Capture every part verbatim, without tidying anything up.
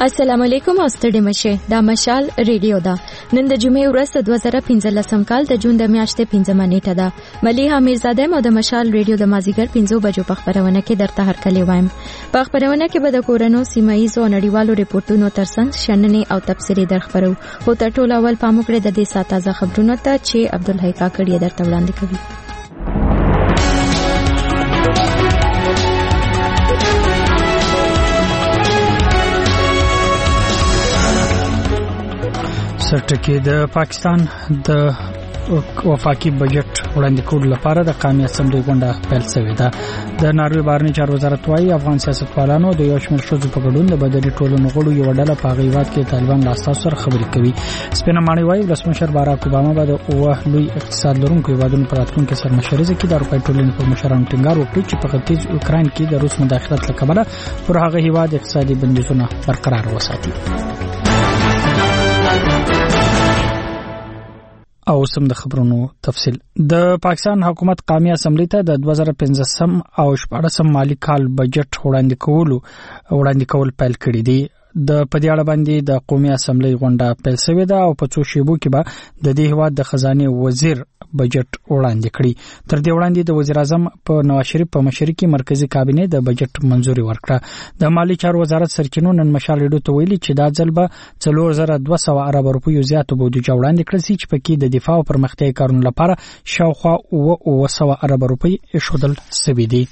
السلام علیکم او ستړي مشه دا مشال ریډیو دا نن د جمعې ورځ د دوه زره پنځلسم کال د جون د میاشتې پنځمه نیټه ده مليحه میرزاده مو د مشال ریډیو د مازیګر پنځو بجو په خبرونه کې درته هرکلی وایم په خبرونه کې به د کورونو سیمایي او نړیوالو ریپورتونو ترڅنګ شننې او تفسیری درخبرو خو تر ټولو اول پام وکړئ د دې ساعت تازه خبرونه ته چې عبدالحی کاکړی درته وړاندې کوي. سرټکی د پاکستان د وفاقي بجټ وړاندې کولو لپاره د قومي اسمبلی غونډه پیل شوې ده. د ناروې بهرنی چارو وزارت وايي افغان سیاستوالانو د یو شمېر ښځو په ګډون د بدري ټولنو غړو یو ډله په غیبات کې طالبان له اساس سره خبرې کوي. سپینه ماڼۍ وايي ولسمشر باراک اوباما به د اوه لوی اقتصاد لرونکو هیوادونو په راتلونکي سرمشرۍ کې د اروپایي ټولنې پر مشرانو ټینګار وکړي چې په ختیځ اوکراین کې د روس مداخلت له کبله پر هغه هیواد اقتصادي بندیزونه برقرار وساتي. او سم د خبرونو تفصیل. د پاکستان حکومت قومي اسمبلی ته د دوه زره پنځلسم او شپږم مالی کال بجټ وړاندې کول وړاندې کول پیل کړی دی. د پدې اړه باندې د قومي اسمبلی غونډه پیل شوې ده او په څو شیبو کې به د دې هیواد د خزانه وزیر بجټ وړاندې کړي. تر دې وړاندې د وزیر اعظم په نواز شریف په مشرۍ کې مرکزی کابینه د بجټ منځوري ورکړه. د مالی چارو وزارت سرچینو نن مشال ریډیو ته ویلي چې دا ځل به څلور زره دوه سوه ارب روپیو زیات بودیجه وړاندې کړي چې پکې د دفاع او پرمختیا کارونو لپاره شاوخوا اوه سوه ارب روپۍ ایښودل شوي دي.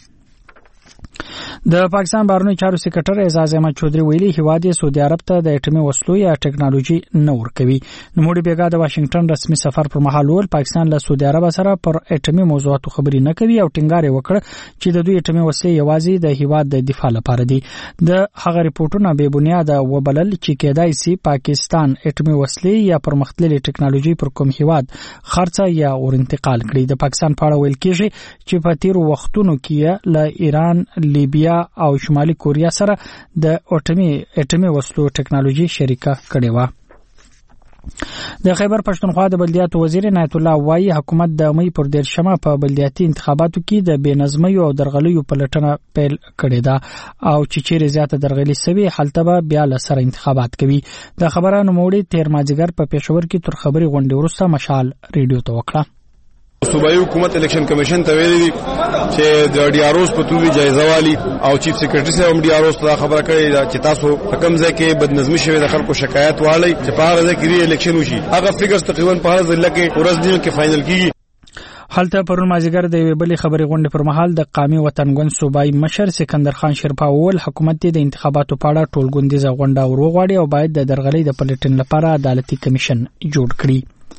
د پاکستان بهرنی چارو سکرټر اعزاز احمد چودري ویلي هیواد سعودي عرب ته د اټومي وسلو یا ټکنالوژي نه ورکوي. نوموړي بیګا د واشنگټن رسمي سفر پر مهال ول پاکستان له سعودي عرب سره پر اټومي موضوعاتو خبري نه کوي او ټینګار وکړ چې د دوی اټومي وسلې یوازې د هیواد د دفاع لپاره دي. د هغه ریپورتونه به بنیاد وبلل چې کېدای شي پاکستان اټومي وسلې یا پرمختللي ټکنالوژي پر کوم هیواد خرڅه یا ور انتقال کړي. د پاکستان په اړه ویل کېږي چې په تیر وختونو کې له ایران، لیبیا او شمالي کوریا سره د اټومي اټومي وسلو ټکنالوژي شریکه کړې و. د خیبر پښتونخوا د بلدیاتو وزیر عنایت الله وايي حکومت د مې پر دیرشمه په بلدیاتي انتخاباتو کې د بېنظمۍ او درغلیو پلټنه پیل کړې ده او چې چیرې زیاته درغلي سوي حالته به بیا له سره انتخابات کوي. د خبره نوموړي تیر مازیګر په پېښور کې تر خبري غونډې وروسته مشال ریډیو ته وکړه. صوبایي حکومت الیکشن کمیشن ته ویلي چې د ډي ار اوس په توګه جایزه والی او چیف سیکریټري سره هم ډي ار اوس ته خبره کړې ده چې تاسو په کوم ځای کې بدنظمي شوی د خلکو شکایت والی چې په هغه ځای کې ری الیکشن وشي. هغه فګرز تقریبا په هر ځای کې ورځ دینو کې فائنل کیږي. حالته پرون مازیګر د یوې بلې خبرې غونډې پر مهال د قومي وطنګون صوبایي مشر سکندر خان شیرپا وویل حکومت د انتخاباتو په اړه ټولګوندیزه غونډه وروغواړي او باید د درغلۍ د پلټنې لپاره عدالتي کمیشن جوړ کړي.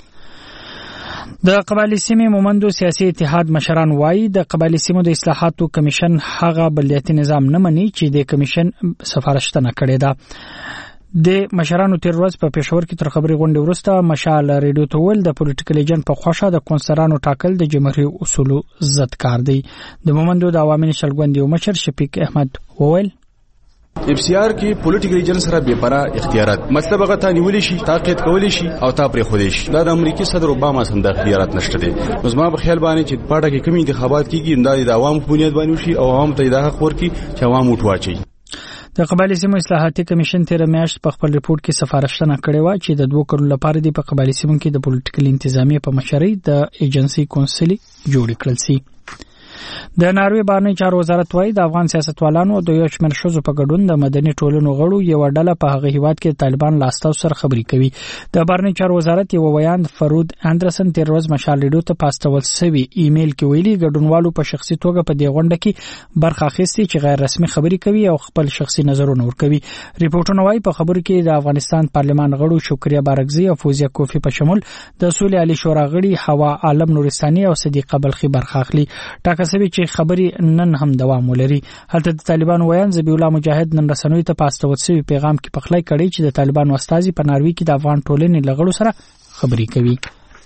د قبایلی سیمې مومندو سیاسي اتحاد مشران وايي د قبایلی سیمو د اصلاحاتو کمیشن هغه بلدیاتي نظام نه مني چې د کمیشن سفارشتنه کړې ده. د مشرانو تیر ورځ په پېښور کې تر خبري غونډې وروسته مشال ریډیو ته ویل د پولیټیکل ایجنټ په خوښه د کونسلانو ټاکل د جمهوریت اصولو ضد کار دی. د مومندو د عوامي نشلګوند یو مشر شفیق احمد وویل اف سی آر کې پولیټیکل ایجنټ سره به پرا اختیارات مطلب هغه ته نیول شي تاقید کول شي او تا پرې خو دي شي. دا د امریکای صدر اوباما سم د اختیارات نشته دي. نو زما په خیال باندې چې پاړه کې کوم انتخابات کیږي د عوام په بنیاد باندې شي او عوام ته د حق ورکړي چې عوام وټواچي. د قبایلی سیمو اصلاحاتي کمیشن تیر میاشت په خپل ریپورت کې سفارشتنه کړې و چې د دوه کلونو لپاره د قبایلی سیمو کې د پولیټیکل انتظامیه په مشرۍ د ایجنسی کونسلي جوړ کړل شي. د ناروې بهرنی چارو وزارت وايي د افغان سیاستوالانو د یو شمېر ښځو په ګډون د مدني ټولنو غړو یو ډله په هغه هیواد کې طالبان له اساس سره خبرې کوي. د بهرنی چارو وزارت یو ویاند فرود اندرسن تیر ورځ مشال ریډیو ته پاستول سوي ایمیل کې ویلي ګډونوالو په شخصي توګه په دې غونډه کې برخه اخیستې چې غیر رسمي خبرې کوي او خپل شخصي نظرونه ورکوي. ریپورتونه وايي په خبرو کې د افغانستان پارلمان غړو شکریا بارګزي او فوزیه کوفی په شمول د اصول علي شورا غړي هوا عالم نورستاني او صدیقه بلخي برخه اخلي. ټاکل شوی چې خبري نن هم دوام ولري. هلته د طالبانو ویان ذبیح الله مجاهد نن رسنوي ته پاستول شوی پیغام کې پخلی کړی چې د طالبانو استازي په ناروې کې د افغان ټولنې لغړو سره خبري کوي.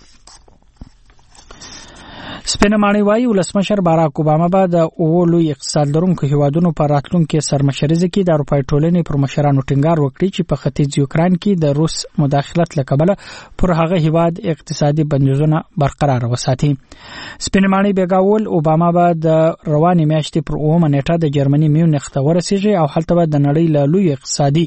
سپینه ماڼۍ وايي ولسمشر باراک اوباما به د اوه لوی اقتصاد لرونکو هیوادونو په راتلونکي سرمشرۍ کې د اروپایي ټولنې پر مشرانو ټینګار وکړي چې په ختیځ یوکراین کې د روس مداخلت له کبله پر هغه هیواد اقتصادي بندیزونه برقرار وساتي. سپینه ماڼۍ بیګاول اوباما به د روانې میاشتې پر اوومه نیټه د جرمني میونخ ته ورسیږي او هلته به د نړۍ له لوی اقتصادي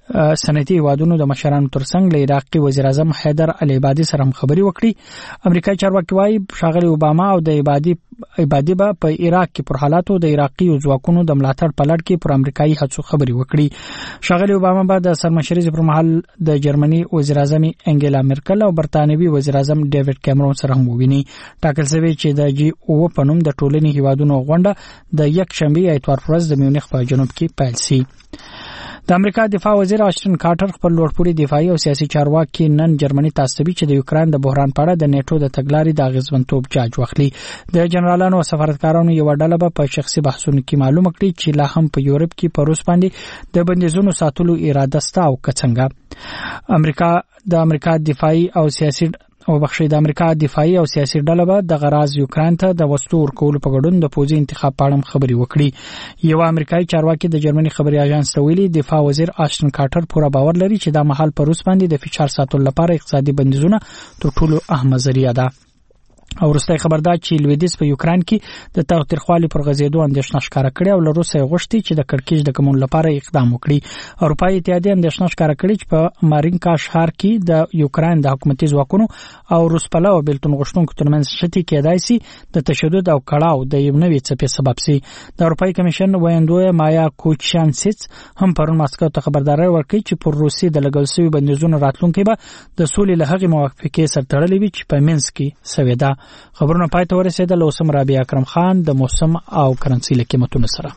صنعتي هیوادونو د مشرانو ترڅنګ له عراقي وزیر اعظم حیدر العبادي سره هم خبري وکړي. امریکایي چارواکي وايي ښاغلي اوباما او د عبادي عبادي به په عراق کې پر حالاتو د عراقي ځواکونو د ملاتړ په لړ کې پر امریکایي هڅو خبري وکړي. ښاغلي اوباما به د سرمشرۍ پر مهال د جرمني وزیر اعظم انګلا مرکل او برتانوي وزیر اعظم ډیوډ کیمرون سره هم وویني. ټاکل شوی چې د جی او په نوم د ټولنې هیوادونو غونډه د یک شنبه اتوار ورځ د میونخ په جنوب کې پیل شي. د امریکا دفاع وزیر آشټن کارټر خپل لوړپوړي دفاعي او سیاسي چارواکي نن جرمني ته استوي چې د یوکرين د بحران په اړه د نیټو د تګلارې د اغیزمنتوب جاج واخلي. د جنرالانو او سفارتکارانو یو ډله به په شخصي بحثونو کې معلومه کړي چې لا هم په یورپ کې په روس باندې د بندیزونو ساتلو اراده ستا او کڅنګه. امریکا د امریکا دفاعي او سیاسي او بخښي د امریکا دفاعي او سیاسي ډله به د غراز یوکرين ته د وسلو ورکولو په ګډون د پوځي انتخاب په اړه خبري وکړي. یو امریکایي چارواکي د جرمني خبري اژانس ته ویلي دفاع وزیر آشټن کارټر پوره باور لري چې د محل پر روس باندې د فشار ساتلو لپاره اقتصادي بندیزونه تر ټولو اهمه ذریعہ ده. او وروسته خبردار چې لویدیس په یوکرين کې د تاوتریخوالي پر غزیدو اندېښنه ښکاره کړې او له روسیې غوښتي چې د کړکېچ د کمون لپاره اقدام وکړي. اروپایي اتحادیه اندېښنه ښکاره کړې چې په مارینکا ښار کې د یوکرين د حکومتي ځواکونو او روس پلوه بیلتون غوښتونکو ترمنځ شتي کېدای شي د تشدد او کړاو د یو نوي څپې سبب شي. د اروپایي کمیشن ویندوی مایا کوچانسیټ هم پرون ماسکو ته خبرداري ورکړي چې پر روسي د لګول شوی بندیزونو راتلونکي به د سولې له هغې موافقې سره تړلې وي چې په مینسک کې شوې ده. خبرونه پای ته ورسېدل. اوسم رابعه اکرم خان د موسم او کرنسي له قیمتونو سره.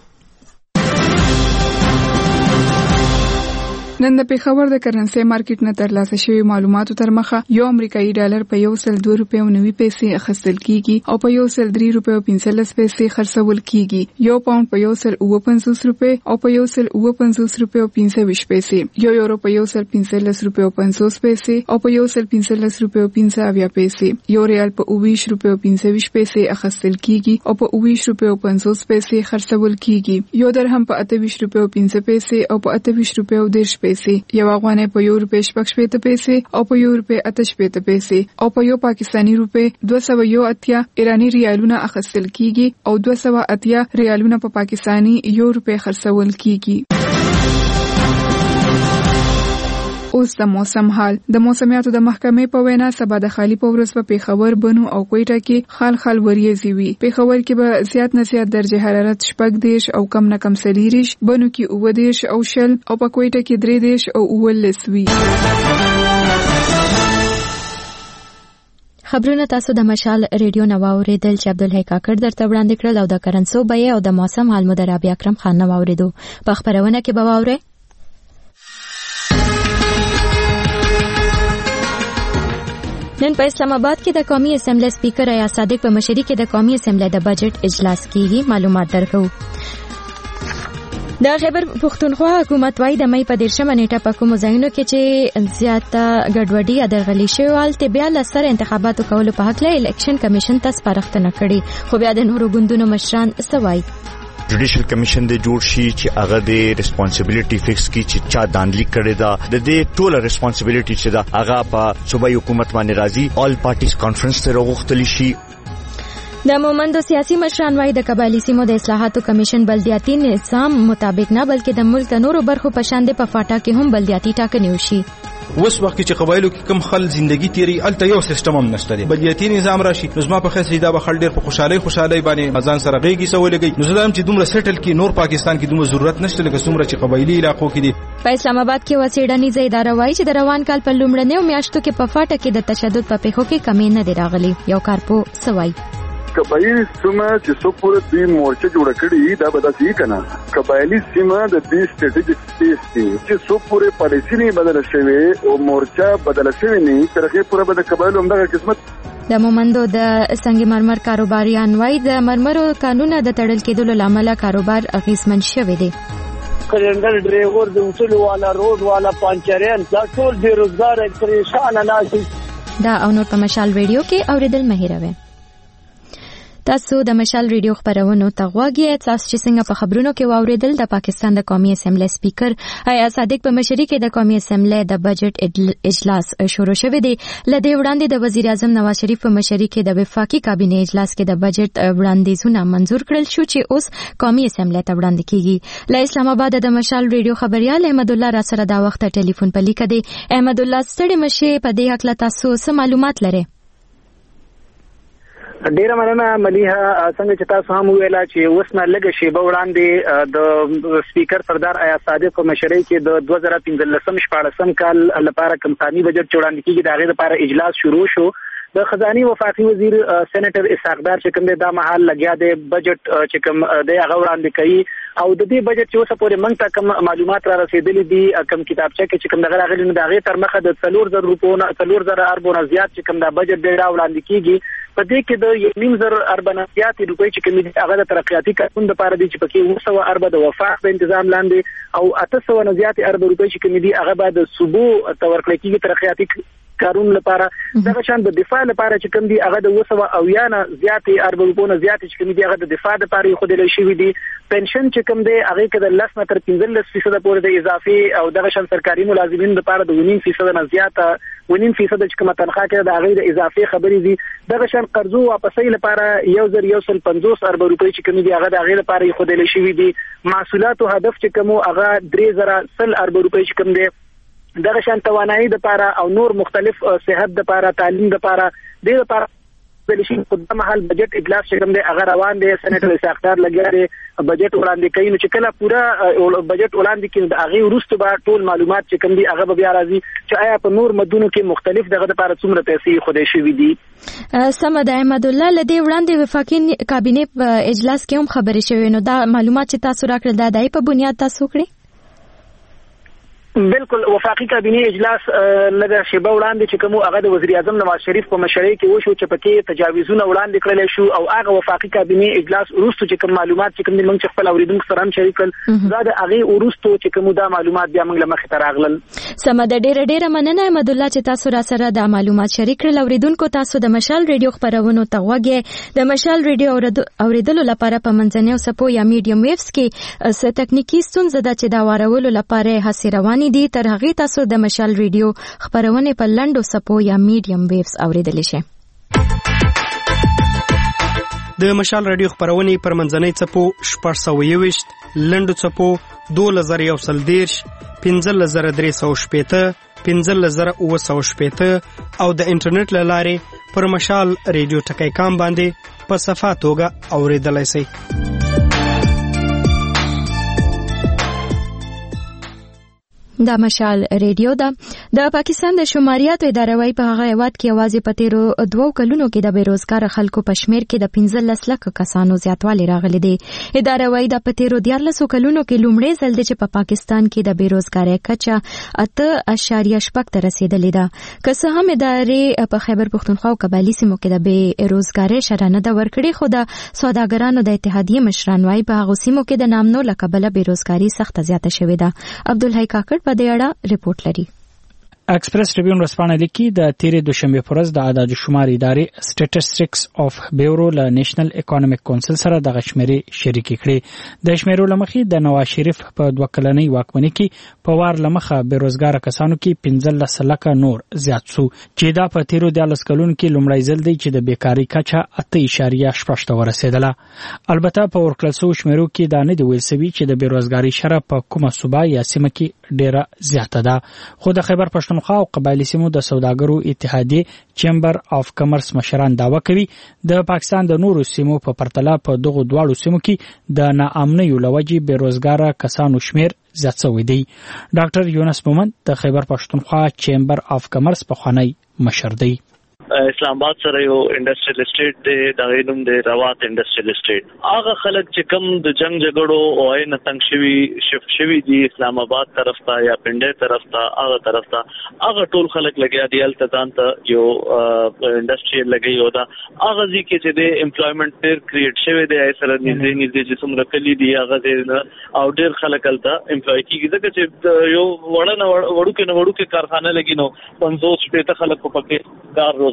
نن د پیښور د کرنسي مارکیټ نه ترلاسه شوی معلوماتو تر مخه یو امریکایي ډالر په یو سل دوه روپۍ او نوي پیسې اخیستل کیږي او په یو سل درې روپۍ او پنځلس پیسې خرڅول کیږي. یو پاوند په یو سل اوه پنځوس روپۍ او په یو سل اوه پنځوس روپۍ او پنځه ویشت پیسې، یو یورو په یو سل پنځلس روپۍ او پنځوس پیسې او په یو سل پنځلس روپۍ او پنځه اویا پیسې، یو ریال په اوه ویشت روپۍ او پنځه ویشت پیسې اخیستل کیږي او په اوه ویشت روپۍ او پنځوس پیسې خرڅول کیږي. یو درهم په اته ویشت روپۍ او پنځه پیسې او په اته ویشت روپۍ او دېرش پیسې، یو افغانۍ په یو روپۍ شپږ شپېته پیسې او په یو روپۍ اته شپېته پیسې او په یو پاکستاني روپۍ دوه سوه یو اتیا ایراني ریالونه اخیستل کیږي او دوه سوه اتیا ریالونه په پاکستاني یو روپۍ خرڅول کیږي. اوس د موسم حال. د موسمیاتو د محکمې په وینا سبا د خالی په ورځ په پیښور، بنو او کوټه کې خال خال وریځي وي. پیښور کې به زیات نه زیات درجه حرارت شپږ دیش او کم نه کم څلېرویشت، بنو کې اووه دیش او شل او په کوټه کې درې دیش او اوولس وي. خبرونه تاسو د مشال ریډیو نو اوریدل چې عبدالحی کاکړ درته وړاندې کړل او د کرنسو بیه او د موسم حال مو د رابعه اکرم خان نو اوریدو. په خبرونه کې به واورئ نن په اسلام آباد کې د قومي اسمبلی سپیکر ایاز صادق په مشرۍ کې د قومي اسمبلی د بجټ اجلاس کیږي. معلومات درکو. د خیبر پښتونخوا حکومت وايي د مې په دیرشمه نیټه په کومو ځایونو کې چې زیاته ګډوډي یا درغلي شوې وال ته بیا لسر انتخاباتو کولو په حق له الیکشن کمیشن ته سپارښتنه کړې، خو بیا د نورو ګوندونو مشران سوای جوډیشل کمیشن د جوړ شي چې هغه د ریسپانسیبিলিټي فکس کی چې چا دانلی کړی دا د دې ټوله ریسپانسیبিলিټي چې دا هغه په صوبایي حکومت باندې راځي. آل پارټیز کانفرنس ته راغوښتل شي. د مومندو سیاسي مشران وايي د قبایلی سیمو د اصلاحاتو کمیشن بلدیاتي نظام مطابق نه بلکې د ملک نورو برخو په شان د پفاټا کې هم بلدیاتي ټاکنې وشي. اوس وخت چې قبایلو کې کم خل ژوندۍ تیری الته یو سیستم هم نشته دی، بلدیاتي نظام راشي. نو زما په خاصه دا به خل ډیر په خوشاله خوشاله باندې ځان سره غېږي سوالګي. نو زدم چې دومره سیټل کې نور پاکستان کې دومره ضرورت نشته لکه څومره چې قبایلی علاقو کې دي. په اسلام آباد کې وسیډنیزه اداره وايي چې د روان کال په لومړنیو میاشتو کې په فاټه کې د تشدد په پیښو کې کمی نه دی راغلی. یو کارپو سوای قبایلی سیمه چې څو پوره دوی مورچه جوړ کړي دا به داسې کنه. قبایلی سیمه د دې سټریټیجیک سپیس دی چې څو پوره پالیسی نه بدل شوی او مورچه بدل شوی نه ترخه پوره به د قبایلو همدغه قسمت. د مومندو د سنگ مرمر کاروباریان وايي د مرمرو قانون د تړل کېدلو لامل کاروبار اغیزمن شوی دی. کلندر ډرایور د وصول والا روډ والا پانچرین دا ټول بیروزګار پریشان ناس. دا او نور په مشال ریډیو کې اوریدل مهیروي. تاسو د مشال ریډیو خبرونو ته غواړئ. تاسو چې څنګه په خبرونو کې واوریدل د پاکستان د قومي اسمبلی سپیکر حیا صادق په مشرۍ کې د قومي اسمبلی د بجټ اجلاس شروع شوی دی. لدې وړاندې د وزیر اعظم نواز شریف په مشرۍ کې د وفاقي کابینه اجلاس کې د بجټ وړاندیزونه منزور کړل شو چې اوس قومي اسمبلی ته وړاندې کیږي. له اسلام آباد د مشال ریډیو خبريال احمد الله را سره دا وخت ټلیفون په لیکه دی. احمد الله ستړي مشه په دې حق له تاسو څه معلومات لرئ؟ ډیره مننه ملیحه. څنګه چې تاسو هم ویلا چې اوس نه لږ شیبه وړاندې د سپیکر سردار حیا صادق په مشرۍ کې د دوه زره پنځلسم شپاړسم کال لپاره کمپانی بجټ وړاندې کیږي. د هغې لپاره اجلاس شروع شو. د خزاني وفاقي وزیر سېنیټر اسحاق دار چې کوم د مهال لګیا دی بجټ چې کوم د هغه وړاندې کوي او د دې بجټ چې اوسه پورې موږ ته کوم معلومات را رسیدلي دي کوم کتابچه کې چې کوم دغه راغلي نو د هغې تر مخه د څلور زره روپونه څلور زره اربونه زیات چې کوم دا بجټ دی را وړاندې کیږي. په دې کې د یو نیم زر اربونه زیات روپۍ چې کوم دي هغه د ترقیاتي کارکون لپاره دي چې پکې اوه سوه اربه د وفاق په تنظیم لاندې او اته سوه نه زیات اربه روپۍ چې کوم دي هغه به د صوبو تورکړل کیږي ترقیاتي کارون لپاره. دغه شان د دفاع لپاره چې کوم دي هغه د اوه سوه اویا نه زیات اربه روپونه زیات چې کوم دي هغه د دفاع لپاره خو د لشي دي. پنشن چې کوم دی هغه کې د لس نه تر پنځلس فیصد پورې د اضافي او دغه شان سرکاري ملازمین لپاره د ونیم فیصد نه زیات ونیم فیصد چې کومه تنخواه کې د هغه د اضافي خبرې دي. دغه شان قرضو واپسۍ لپاره یو زر یو سل پنځوس اربه روپۍ چې کوم دي هغه د هغه لپاره خو د لشي دي. محصولاتو هدف چې کوم هغه درې زره سل اربه روپۍ چې کوم دي دغه شان توانایي د لپاره او نور مختلف صحت د لپاره تعلیم د لپاره د لپاره د لشي په محل بجټ اجلاس چې کوم دی هغه روان دی. سېنیټر اسحاق دار لګیا دی بجټ وړاندې کوي نو چې کله پورا بجټ وړاندې کوي د هغه وروسته به ټول معلومات چې کوم دي هغه به بیا راځي چې آیا په نور مدونو کې مختلف دغه لپاره څومره پیسې خودي شوي دي. سم ده احمد الله. لدې وړاندې وفاقي کابینه په اجلاس کې هم خبرې شوې نو دا معلومات چې تاسو راکړل دا دای په بنیاد تاسو کړی؟ بالکل وفاقي کابینه اجلاس لږه شیبه وړاندې چې کوم هغه د وزیر اعظم نواز شریف په مشرۍ کې وشو چې پکې تجاویزونه وړاندې کړل شو او هغه وفاقي کابینه اجلاس وروسته چې کوم معلومات چې کوم موږ چې خپل اوریدونکو سره هم شریک کړل دا د هغه وروسته چې کوم دا معلومات بیا موږ لمخې ته راغلل. سم ده. ډیره ډیره مننه احمد الله چې تاسو را سره دا معلومات شریک کړل. اوریدونکو تاسو د مشال ریډیو خبرونو ته غوږی. د مشال ریډیو اوریدلو لپاره په منځنۍ او سپو یا میډیم ویوز کې څه تکنیکی ستونزه ده چې دا وارولو لپاره هڅې روانې دي. تر هغه تاسو د مشال ریډیو خبرونه په لنډو سپو یا میډیم ویوز اوریدلی شئ. د مشال رادیو خبرونه پر منځنۍ څپو شپږ سوه یوویشت، لنډو څپو دولس زره یو سل دېرش، پنځلس زره درې سوه شپېته، پنځلس زره اووه سوه شپېته او د انټرنیټ له لارې پر مشال ریډیو ټکی کام باندې په صفا توګه اوریدلی شئ. دا مشال ریډیو ده. د پاکستان د شماریاتو اداره وايي په هغه هیواد کې یوازې په تیرو دوو کلونو کې د بیروزګار خلکو په شمیر کې د پنځلس لکه کسانو زیاتوالی راغلی دی. اداره وايي د په تیرو دیارلسو کلونو کې لومړی ځل دی چې په پاکستان کې د بیروزګارۍ کچه اته اعشاریه شپږ ته رسیدلې ده. که څه هم ادارې په خیبر پښتونخوا او قبایلي سیمو کې د بیروزګارۍ شرح نه ده ورکړې خو د سوداګرانو د اتحادیې مشران وايي په هغو سیمو کې د نامنو له کبله بیروزګاري سخته زیاته شوې ده. عبدالحی کاکړ په دې اړه رپورټ لري. اکسپریس ټریبیون ورځپاڼه لیکي د تیرې دوشنبه پر ورځ د اعداد شمار ادارې سټیټسټکس اف بیورو له نېشنل اکونومیک کونسل سره د غشمرې شریکي کړې. د شمیرو لمخې د نواز شریف په دوه کلنۍ واکمنۍ کې په وار لمخه بیروزګار کسانو کې پنځلس لکه نور زیات شو چې دا په تیرو دیارلس کلونو کې لومړی ځل دی چې د بیکارۍ کچه اته اعشاریه شپږ ته ورسېدله. البته په ورکړل شوو شمیرو کې دا نه دی ویل سوي چې د بیروزګارۍ شرح په کومه صوبه یا سیمه کې ډیره زیاته ده. خو د خیبر پښتونخوا او قبایلی سیمو د سوداګرو اتحادیې چیمبر اف کمرس مشران دعوه کوي د پاکستان د نورو سیمو په پرتله په دغو دواړو سیمو کې د ناامنیو له وجې بیروزګاره کسانو شمیر زیات شوی دی. ډاکټر یونس مومند د خیبر پښتونخوا چیمبر اف کمرس پخوانی مشر دی. اسلام آباد سره یو انډستریل اسټیټ دی، د غینوم دی روات انډستریل اسټیټ. هغه خلک چې کم د جنگ جګړو او عین تنگ شوی شفت شوی دی اسلام آباد طرف ته یا پنډه طرف ته هغه طرف ته هغه ټول خلک لګیا دی الته ځان ته یو انډستریل لګي او دا هغه ځکه چې د امپلویمنت ډیر کریټ شوی دی سره نږدې نږدې چې څومره کلی دی هغه دی او ډیر خلک الته امپلوي کیږي ځکه چې یو وړنه وړو کې نه وړو کې کارخانه لګي نو پنځوس شپېته خلک په پکې کار روز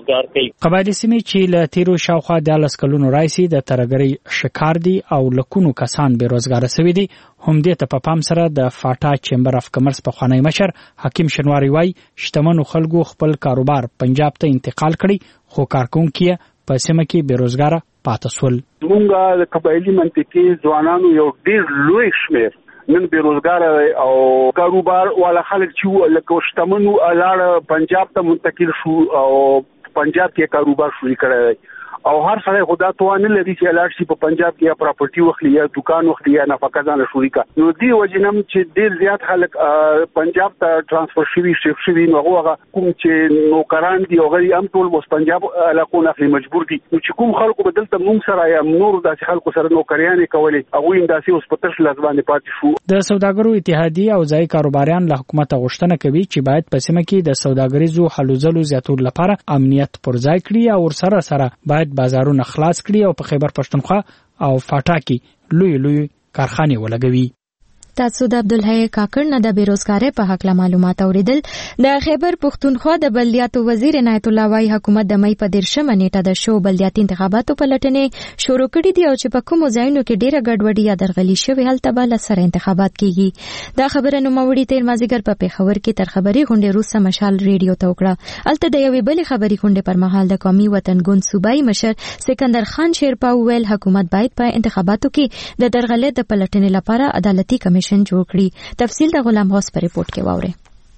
روزګار کوي. قبایلی سیمې چې له تیرو شاوخوا دیارلس کلونو راځي د ترګرۍ شکار دي او لکونو کسان بې روزګاره شوي دي. همدې ته په پام سره د فاټا چیمبر اف کمرس پخوانی مشر حکیم شنواری وایي شتمنو خلکو خپل کاروبار پنجاب ته انتقال کړي خو کارکونکي په سیمه کې بې روزګاره پاتې شول. موږ د قبایلی منطقې ځوانانو یو ډېر لوی شمېر نن بې روزګاره او کاروبار والا خلک چې لکه شتمنو لاړ پنجاب ته منتقل شو او پنجاب کې کاروبار شروع کړی او هر سړی خدا توان نه لري چې لاړ شي په پنجاب کې یا پراپرټي وخلي یا دکان وخلي یا نفقه ځان شروع کا. نو دی وجنم چې ډیر زیات خلک پنجاب ته ترانسفر شوي شیف شوي نو هغه کوم چې نوکران دي او غي هم ټول مس پنجاب علاقو نه مجبور دي چې کوم خلکو بدلته موږ سره یا نور داسې خلکو سره نوکریانې کولې هغه هم داسې اوس په تر لازمانه پاتې شو. د سوداګرو اتحادیه او ځای کاروباریان له حکومت غوښتنه کوي چې باید په سیمه کې د سوداګریزو حلو ځلو زیاتولو لپاره امنیت پر ځای کړي او سره سره باید بازارونه خلاص کړي او په خیبر پښتونخوا او فاټا کې لوی لوی کارخانې ولګوي. تاسو د عبدالحی کاکړ نه د بیروزګاری په حق له معلومات اوریدل. د خیبر پښتونخوا د بلدیاتو وزیر عنایت الله وايي حکومت د مې په دیرشمه نیټه د شو بلدیاتي انتخاباتو په لټنې شروع کړي دي او چې په کومو ځایونو کې ډیره ګډوډي یا درغلي شوې هلته به له سره انتخابات کیږي. دا خبره نوموړي تیر مازیګر په پیښور کې تر خبري غونډې وروسته مشال ریډیو ته وکړه. هلته د یوې بلې خبري غونډې پر مهال د قومي وطنګوند صوبایي مشر سکندر خان شیرپا ویل حکومت باید په انتخاباتو کې د درغلي د پلټنې لپاره عدالتي کمیشن جوړ کړي. تفصیل د غلام غوث په ریپورت کې واورئ.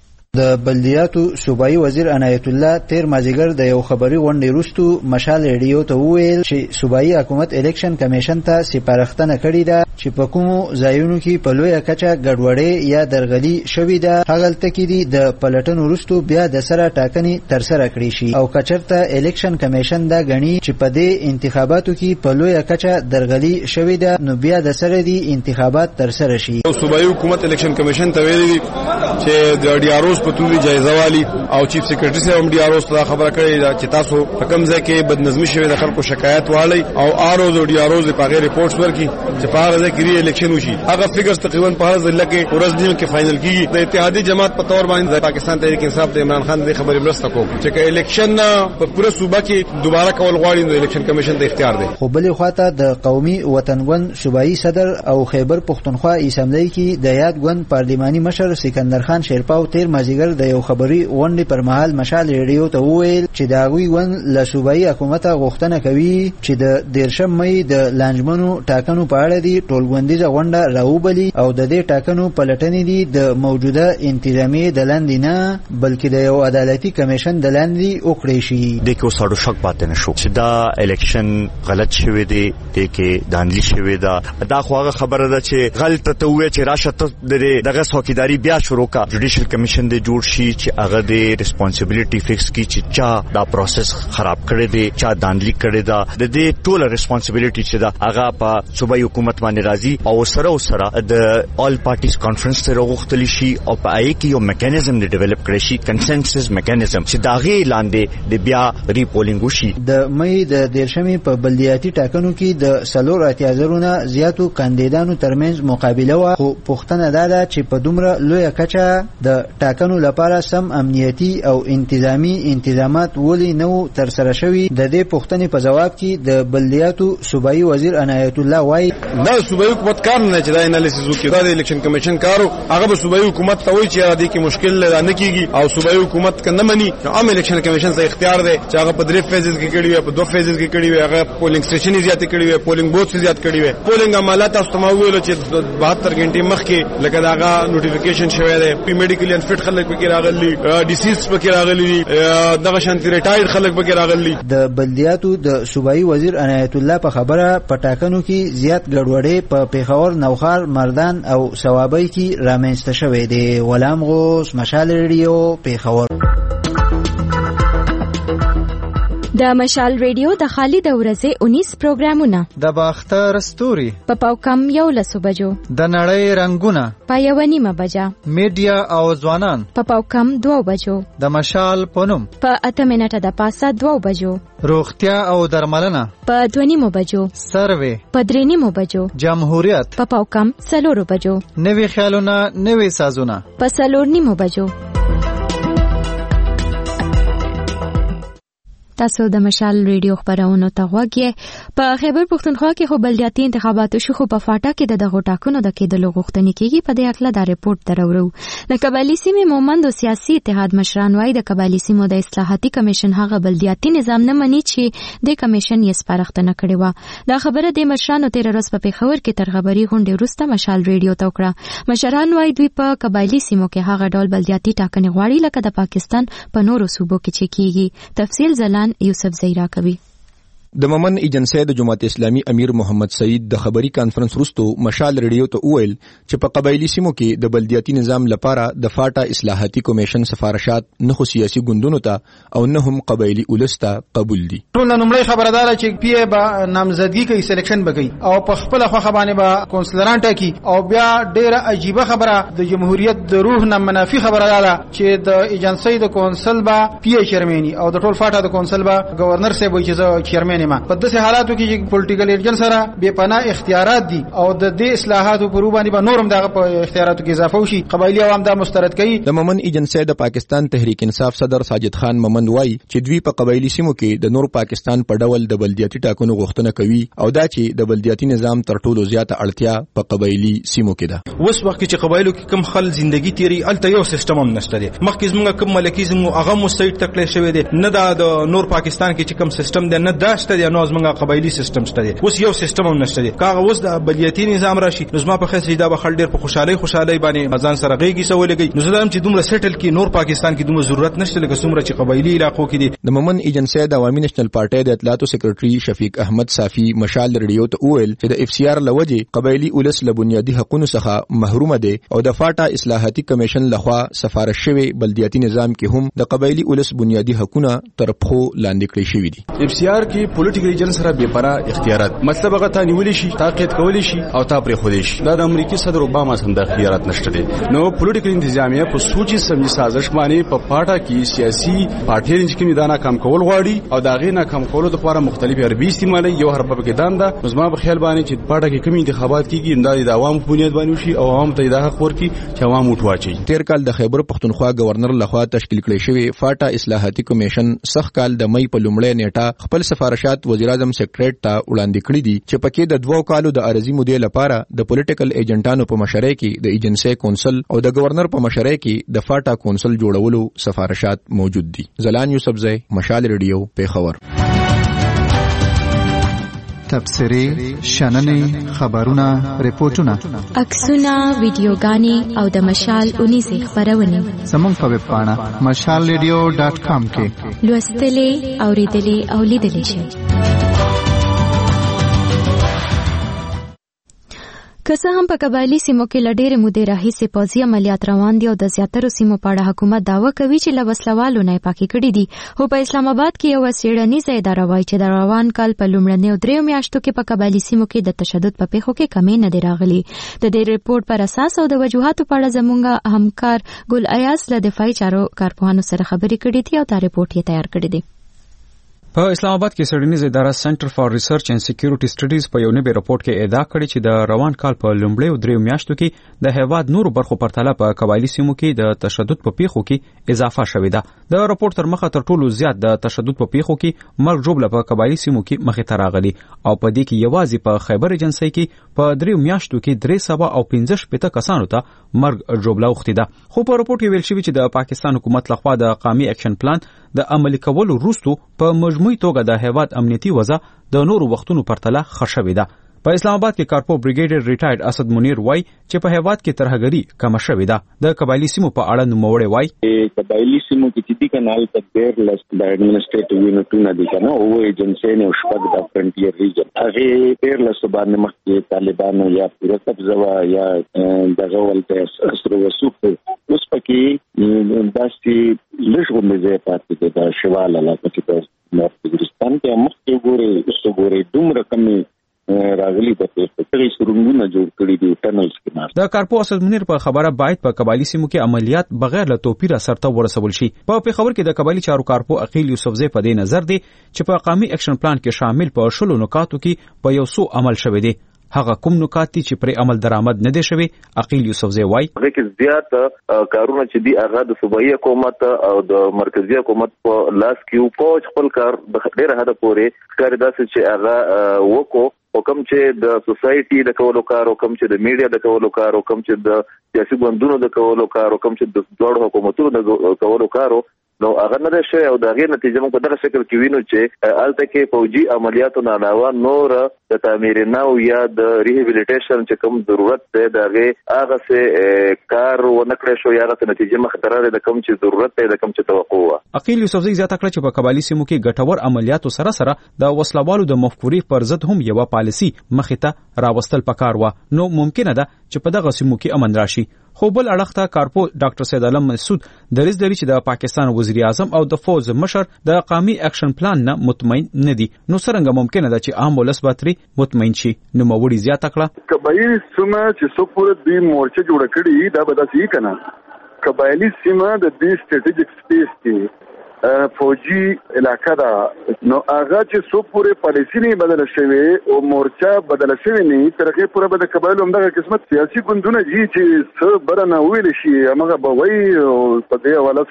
د بلدیاتو صوبایي وزیر عنایت الله تیر مازیګر د یو خبري غونډې وروسته مشال ریډیو ته وویل چې صوبایي حکومت الیکشن کمیشن ته سپارښتنه کړې ده چې په کومو ځایونو کې په لویه کچه ګډوډي یا درغلي شوې ده هغلته کې دي د پلټنو وروسته بیا د سره ټاکنې ترسره کړي شي او کچرته الیکشن کمیشن دا غني چې په دې انتخاباتو کې په لویه کچه درغلي شوې ده نو بیا د سره دي انتخابات ترسره شي. صوبایي حکومت الیکشن کمیشن ته ویلي چې د ډي آر اوس په ټولي جایزه والی او چیف سیکریټري صاحب هم ډي آر اوس ته خبره کړې ده چې تاسو په کوم ځای کې بدنظمي شوې د خلکو شکایت والی او آر اوز او ډي آر اوز په غیر ریپورټس ورکي چې په هغه ځای کې ری الیکشن وشي. هغه فګرز تقریبا په هر ځای کې ورځ دیم کې فائنل کیږي. د اتحادیه جماعت په تور باندې پاکستان تحریک انصاف د عمران خان د خبرې مرسته کوم چې که الیکشن په پوره صوبه کې دوباره کول غواړي نو الیکشن کمیشن ته اختیار دی. خو بلې خواته د قومي وطنګوند صوبایي صدر او خیبر پښتونخوا اسمبلی کې د یاد ګوند پارلماني مشر سکندر خان شیرپا تیر مازیګر د یو خبري غونډې پر مهال مشال ریډیو ته وویل چې دا غوي ون له صوبایي حکومت غوښتنه کوي چې د دیرشم مې د لانجمنو ټاکنو په اړه دي ټولغونډیزه غونډه راوبلي او د دې ټاکنو پلټنې دي د موجوده انتظامی د لاندې نه بلکې د یو عدالتي کمیشن د لاندې وکړي شي. د کو ساړو شک پاتې نشو چې دا الیکشن غلط شوی دی د کې دانلی شوی دا دا خو هغه خبره ده چې غلط ته وې چې راشه ته دغه څوکیداری بیا شروع کا جوډیشل کمیشن د جوړ شي چې هغه د ریسپانسیبিলিټي فکس کی چې چا دا پروسس خراب کړی دی چا دانلی کړی دا د دې ټول ریسپانسیبিলিټي چې دا هغه په صوبایي حکومت باندې راځي او سره سره د آل پارټیز کانفرنس ته راغوښتل شي او په آی کې یو میکانیزم د ډیولپ کړی شي کنسنسس میکانیزم چې دا غي لاندې د بیا ریپولینګ وشي. د مې د دیرشمې په بلدیاتي ټاکنو کې د سلور اتیازرونه زیاتو کاندیدانو ترمنځ مقابله و خو پښتنه دا ده چې په دومره لویه کچه د ټاکنو لپاره سم امنیتي او انتظامی انتظامات ولی نو تر سره شوی. د دې پښتنې په جواب کې د بلدیاتو صوبایي وزیر عنایت الله وایي دا صوبایي حکومت کار نه چې دا انالیسیس وکړي دا د الیکشن کمیشن کارو هغه به صوبایي حکومت ته وایي چې دا کې مشکل نه کیږي او صوبایي حکومت کنه مني عام الیکشن کمیشن څخه اختیار دی چې هغه په درې فیزز کې کړي وي په دوه فیزز کې کړي وي هغه پولینګ سټیشن زیات کړي وي پولینګ بوث زیات کړي وي پولینګ عملات تاسو ته ویل چې بهتر غنټې مخکې لکه داغه نوټیفیکیشن شوی دی پی میډیکل انفټ خلک پکې راغلي ډیسیز پکې راغلي دغه شانتي ریټایر خلک پکې راغلي. د بلدیاتو د صوبایي وزیر عنایت الله په خبره په ټاکنو کې زیات ګډوډي په پیښور نوخار مردان او ثوابۍ کې رامنځته شوې دي. غلام غوث مشال ریډیو پیښور. د مشال ریډیو د خالد ورځې انیس پروګرامونه د باختر ستوري په پاوکم یو لسو بجو د نړۍ رنگونه په یو نیمه بجا میډیا او ځوانان په پاوکم دوه بجو د مشال پونم په اته منټه د پاسه دوه بجو روغتیا او درملنه په دوه نیمه بجو سروې په درې نیمه بجو جمهوریت په پاوکم څلور بجو نوي خیالونه نوي سازونه په څلور نیمه بجو تاسو د مشال ریډیو خبرونه ته غوږی په خیبر پښتونخوا کې خو بلدیاتي انتخابات شو خو په فاټا کې د دغه ټاکنو د کېدلو غوښتنې کیږي په دې اړه د ریپورت درورو د قبایلی سیمې مومند او سیاسي اتحاد مشران وايي د قبایلی سیمو د اصلاحاتي کمیشن هغه بلدیاتي نظام نه مني چې د کمیشن یې سپارښتنه کړې و دا خبره د مشرانو تیر ورځ په پیښور کې تر خبري غونډې وروسته مشال ریډیو ته وکړه مشران وايي دوی په قبایلی سیمو کې هغه ډول بلدیاتي ټاکنې غواړي لکه د پاکستان په نورو صوبو کې چې کیږي تفصیل زلان یوسف زیرا کوي د مومن ایجنسی د جماعت اسلامي امیر محمد سعید د خبري کانفرنس وروسته مشال ریډیو ته وویل چې په قبایلی سیمو کې د بلدیاتي نظام لپاره د فاټا اصلاحاتي کمیشن سفارشات نه خو سیاسي ګوندونو ته او نه هم قبایلی اولسته قبول دي ټول نومړی خبردار چې پی به نامزدګي کوي سلیکشن بګي او په خپل خو باندې به کونسلران ټاکي او بیا ډیره عجیبه خبره د جمهوریت د روح نه منافي خبره ده چې د ایجنسی د کونسل با پی چیرمني او د ټول فاټا د کونسل با گورنر سه وایي چې چیرمن په داسې حالاتو کې چې پولیټیکل ایجنټ سره بے پناه اختیارات دي او د دې اصلاحاتو پر باندې به نورم دغه په اختیاراتو کې اضافه وشي قبایلی عوام دا مسترد کوي د مومن ایجنسی د پاکستان تحریک انصاف صدر ساجد خان مومند وایي چې دوی په قبایلی سیمو کې د نور پاکستان په ډول د بلدیاتي ټاکنو غوښتنه کوي او دا چې د بلدیاتي نظام تر ټولو زیاته اړتیا په قبایلی سیمو کې ده اوس وخت چې قبایلو کې کم خل ژوندۍ تیری الته یو سیستم هم نشته دي مخکې زموږ کم ملکیزم هغه مستعد تکلیف شوی دي نه د نور پاکستان کې چې کم سیستم دی نه داشته دی نو زموږ قبایلی سیستم شته دي اوس یو سیستم هم نشته دي کاغه اوس د بلدیاتي نظام راشي نو زما په خاصه دا به خل ډیر په خوشحالي خوشحالي باندې ځان سره غيږي سوالګي نو زدم چې دومره سیټل کې نور پاکستان کې دومره ضرورت نشته لکه څومره چې قبایلی علاقو کې دي د مومن ایجنسی د عوامي نېشنل پارټي د اطلاعاتو سیکریټري شفیق احمد صافي مشال ریډیو ته وویل چې د اف سی آر لوجه قبایلی اولس له بنیادی حقوقو څخه محروم دي او د فاټا اصلاحاتي کمیشن لخوا سفارش شوی بلدیاتي نظام کې هم د قبایلی اولس بنیادی حقوقونه تر پخو لاندې کړی شوی دي اف سی آر کې پولیټیکل ایجنټ سره بے پرا اختیارات مطلب هغه ته نیول شي تاقید کول شي او تا پرې خو دي شي دا د امریکای صدر اوباما سم د اختیارات نشته دي نو پولیټیکل انتظامیه په سوچي سمجي سازش باندې په پاټا کې سیاسي پارټي کې میدان کم کول غواړي او دا غي نه کم کولو لپاره مختلفي حربي استعمالي یو حرب په کې دان ده زما په خیال باندې چې پاټا کې کوم انتخابات کیږي انداز د عوام په بنیاد باندې شي او عوام ته د حق ورکړي چې عوام وټواچي تیر کال د خیبر پښتونخوا گورنر لخوا تشکیل کړی شوی فاټا اصلاحاتي کمیشن سخت کال د مې په لومړی نیټه خپل سفارشات وزیر اعظم سیکریټریټ ته وړاندې کړی دي چې پکې د دوو کالو د ارزي مودې لپاره د پولیټیکل ایجنټانو په مشرۍ کې د ایجنسی کونسل او د گورنر په مشرۍ کې د فاټا کونسل جوړولو سفارشات موجود دي زلان یوسف زئی مشال ریډیو پیښور تبصری شننې خبرونه ریپورتونه عکسونه ویډیوګانې او د مشال اونیزه خبرونه زموږ په ویب پاڼه مشال ریډیو ډاټ کام کې لوستلې اوریدلې او لیدلې شئ که څه هم په قبایلی سیمو کې له ډېرې مودې راهیسې پوځي عملیات روان دي او د زیاترو سیمو په اړه حکومت دعوه کوي چې له وسلوالو نه یې پاکې کړي دي خو په اسلام آباد کې یوه څېړنیزه اداره وایي چې د روان کال په لومړنیو دریو میاشتو کې په قبایلي سیمو کې د تشدد په پیښو کې کمې نه دي راغلي د دې ریپورت پر اساس او د وجوهاتو په اړه زموږ همکار ګل ایاس له دفاعي چارو کارپوهانو سره خبرې کړې دي او دا ریپورت یې تیار کړی دی په اسلام آباد کې څېړنیزه اداره سنټر فار ریسرچ اینڈ سکیورټي سټډیز په یو نوي رپورت کې ادعا کړې چې د روان کال په لومړیو دریو میاشتو کې د هیواد نورو برخو پرتله په قبایلی سیمو کې د تشدد په پیښو کې اضافه شوې ده د رپورت تر مخه تر ټولو زیات د تشدد په پیښو کې مرګ ژوبله په قبایلی سیمو کې مخې ته راغلي او په دې کې یوازې په خیبر ایجنسی کې په دریو میاشتو کې درې سوه او پنځه شپېته کسانو ته مرګ ژوبله اوښتې ده خو په رپورت کې ویل شوي چې د پاکستان حکومت لخوا د قومي اکشن پلان د عملي کولو وروسته په مجموعي توګه د هیواد امنیتي وضع د نورو وختونو پرتله ښه شوې ده په اسلام آباد کې کارپو بریګیډر ریټایرډ اسد منیر وای چې په هیواد کې ترهګری کم شوې ده د قبایلی سیمو په اړه نوموړی وای قبایلی سیمو کې چې د کانال په ډیر لس د اډمنسټریټیو یونټونه دي کنه او ایجنسی نه شپږ د فرنټیر ریجن هغه ډیر لس باندې مخکې طالبانو یا پوره قبضه یا دغه ولته سره وسوخ اوس پکې داسې لږ غوندې پاتې ده شواله لا پکې د نورستان کې مخکې ګوري اوس ګوري دومره کمی راغلي د پېښې سرونګونه جوړ کړي دي ټنلز کې د کارپو اسد منیر په خبره باید په قبایلی سیمو کې عملیات بغیر له توپیر سرته ورسول شي په پیښور کې د قبایلی چارو کارپو عقیل یوسفزی په دې نظر دی چې په قومي اکشن پلان کې شامل په شلو نکاتو کې په یو څو عمل شوی دی هغه کوم نکات چې پر عمل درآمد نه دي شوی. عقیل یوسفزی وایي هغه کې زیات کارونه چې دی هغه د صوبایي حکومت او د مرکزی حکومت په لاس کې په خپل کار د ډېر حد پورې کار داسې چې هغه وکړو حکم چې د سوسایټي د کولو کار حکم چې د میډیا د کولو کار حکم چې د سیاسي ګوندونو د کولو کار حکم چې د دوه حکومتونو د کولو کارو نو هغه نه شي او د هغې نتیجه موږ په دغه شکل کې وینو چې هلته کې فوجي عملیاتو نه علاوه نور د تعمیر نو یا د ریهابیلیټیشن چې کوم ضرورت دی د هغې هغسې کار ونه کړی شو یا هغسې نتیجه مخې ته راغلې د کوم چې ضرورت دی د کوم چې توقع وه. عقیل یوسفزی زیاته کړه چې په قبایلي سیمو کې ګټور عملیاتو سره سره د وسلوالو د مفکورې پر ضد هم یوه پالیسي مخې ته راوستل پکار وه. نو ممکنه ده چې په دغه سیمو کې امن راشي. خو بل اړخ ته کارپو ډاکټر سید عالم مسعود دریځ لري چې د پاکستان وزیر اعظم او د فوز مشر د قومي اکشن پلان نه مطمئن نه دي. نو څرنګه ممکنه ده چې عام ولس به ترې مطمئن شي؟ نو موري زیاته کړه قبایلي سیمه چې څو پورې دوی مورچه جوړه کړي دا به داسې کنه قبایلي سیمه د دې سټریټیجیک سپیس کې فوجي علاقه ده نو هغه چې څو پورې پالیسي نه بدله شوې او مورچه بدله شوې نه تر هغې پورې به د قبایلو همدغه قسمت سیاسي ګوندونه دي چې څه بله نه وویلی شي همغه به وایي او په دې حواله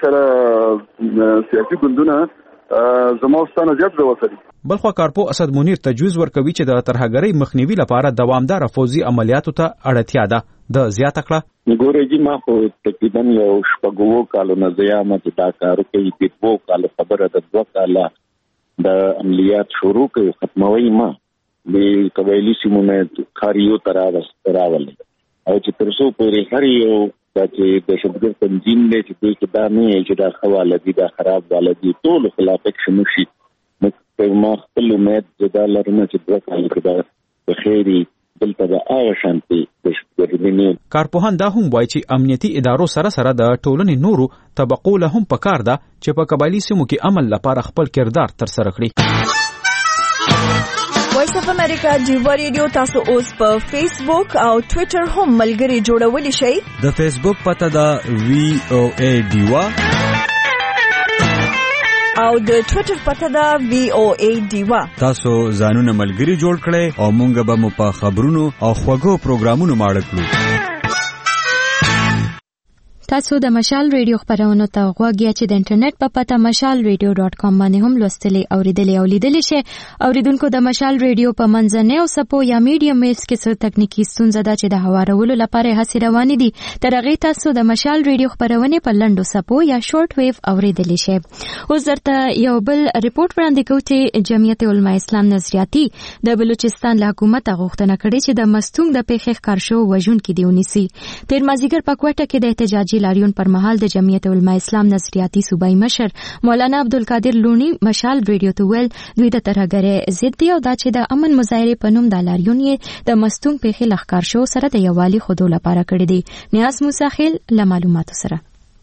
سره سیاسي ګوندونه زما ستانه زیات ضرورت لري. بلخوا کارپو اسد منیر تجویز ورکوي چې د ترهګرۍ مخنیوي لپاره دوامدار فوزي عملیاتو ته اړتیا ده. د زیاته کړه ګورې جی ما خو تقریبا یو شپږو کالو نه زیامه چې دا کار کوي د دوه کالو خبره د دوه کاله د عملیات شروع کوي ختموي ما د قبایلي سیمو نه کاریو تر راولي او چې تر څو پورې هر یو دا چې د شبګر تنظیم دی چې دوی کې دا نه چې دا خواله دي دا خراب واله دي ټول خلاف اکشن وشي. نو ما خپل امید چې دا لرم چې دوه کاله کې دا بخیري دلته به هغه شانتي د شبګر کارپوهان دا هم وایي چې امنیتي ادارو سره سره د ټولنې نورو طبقو له هم پکار ده چې په قبایلي سیمو کې امن لپاره خپل کردار ترسره کړي. وایس اف امریکا ډیوا ریډیو تاسو اوس په فیسبوک او ټوئیټر هم ملګري جوړولی شئ. د فیسبوک پته ده وی او ای ډیوا او د ټوئیټر پته ده وی او ای ډیوا. تاسو ځانونه ملګري جوړ کړئ او مونږ به مو په خبرونو او خوږو پروګرامونو ماړه کړو. تاسو د مشال ریډیو خبرونو ته غوږی چې د انټرنیټ په پته مشال ریډیو ډاٹ کام باندې هم لوستلی او ریډلی او لیدلی شئ. اوریدونکو د مشال ریډیو په منځنۍ او سپو یا میډیم ویوز کې څه تکنیکی ستونزه ده چې د هوارولو لپاره هڅې روانې دي. تر هغې تاسو د مشال ریډیو خبرونې په لنډو سپو یا شورټ ویو اوریدلی شئ. اوس درته یو بل ریپورت وړاندې کوو چې جمعیت علما اسلام نظریاتي د بلوچستان له حکومت غوښتنه کړې چې د مستونګ د پیښې ښکار شوو وژونکي دې ونیسي. تېر مازدیګر په کوټه کې د احتجاجي لاریون پر مهال د جمعیت علما اسلام نظریاتي صوبایي مشر مولانا عبدالقادر لونی مشال ریډیو ته ویل دوی د ترهګرۍ ضد دي او دا چې د امن مظاهرې په نوم د لاریون یې د مستونګ پیښې له ښکار شوو سره د یووالي ښودو لپاره کړی دی. نیاز موسی خیل له معلوماتو سره.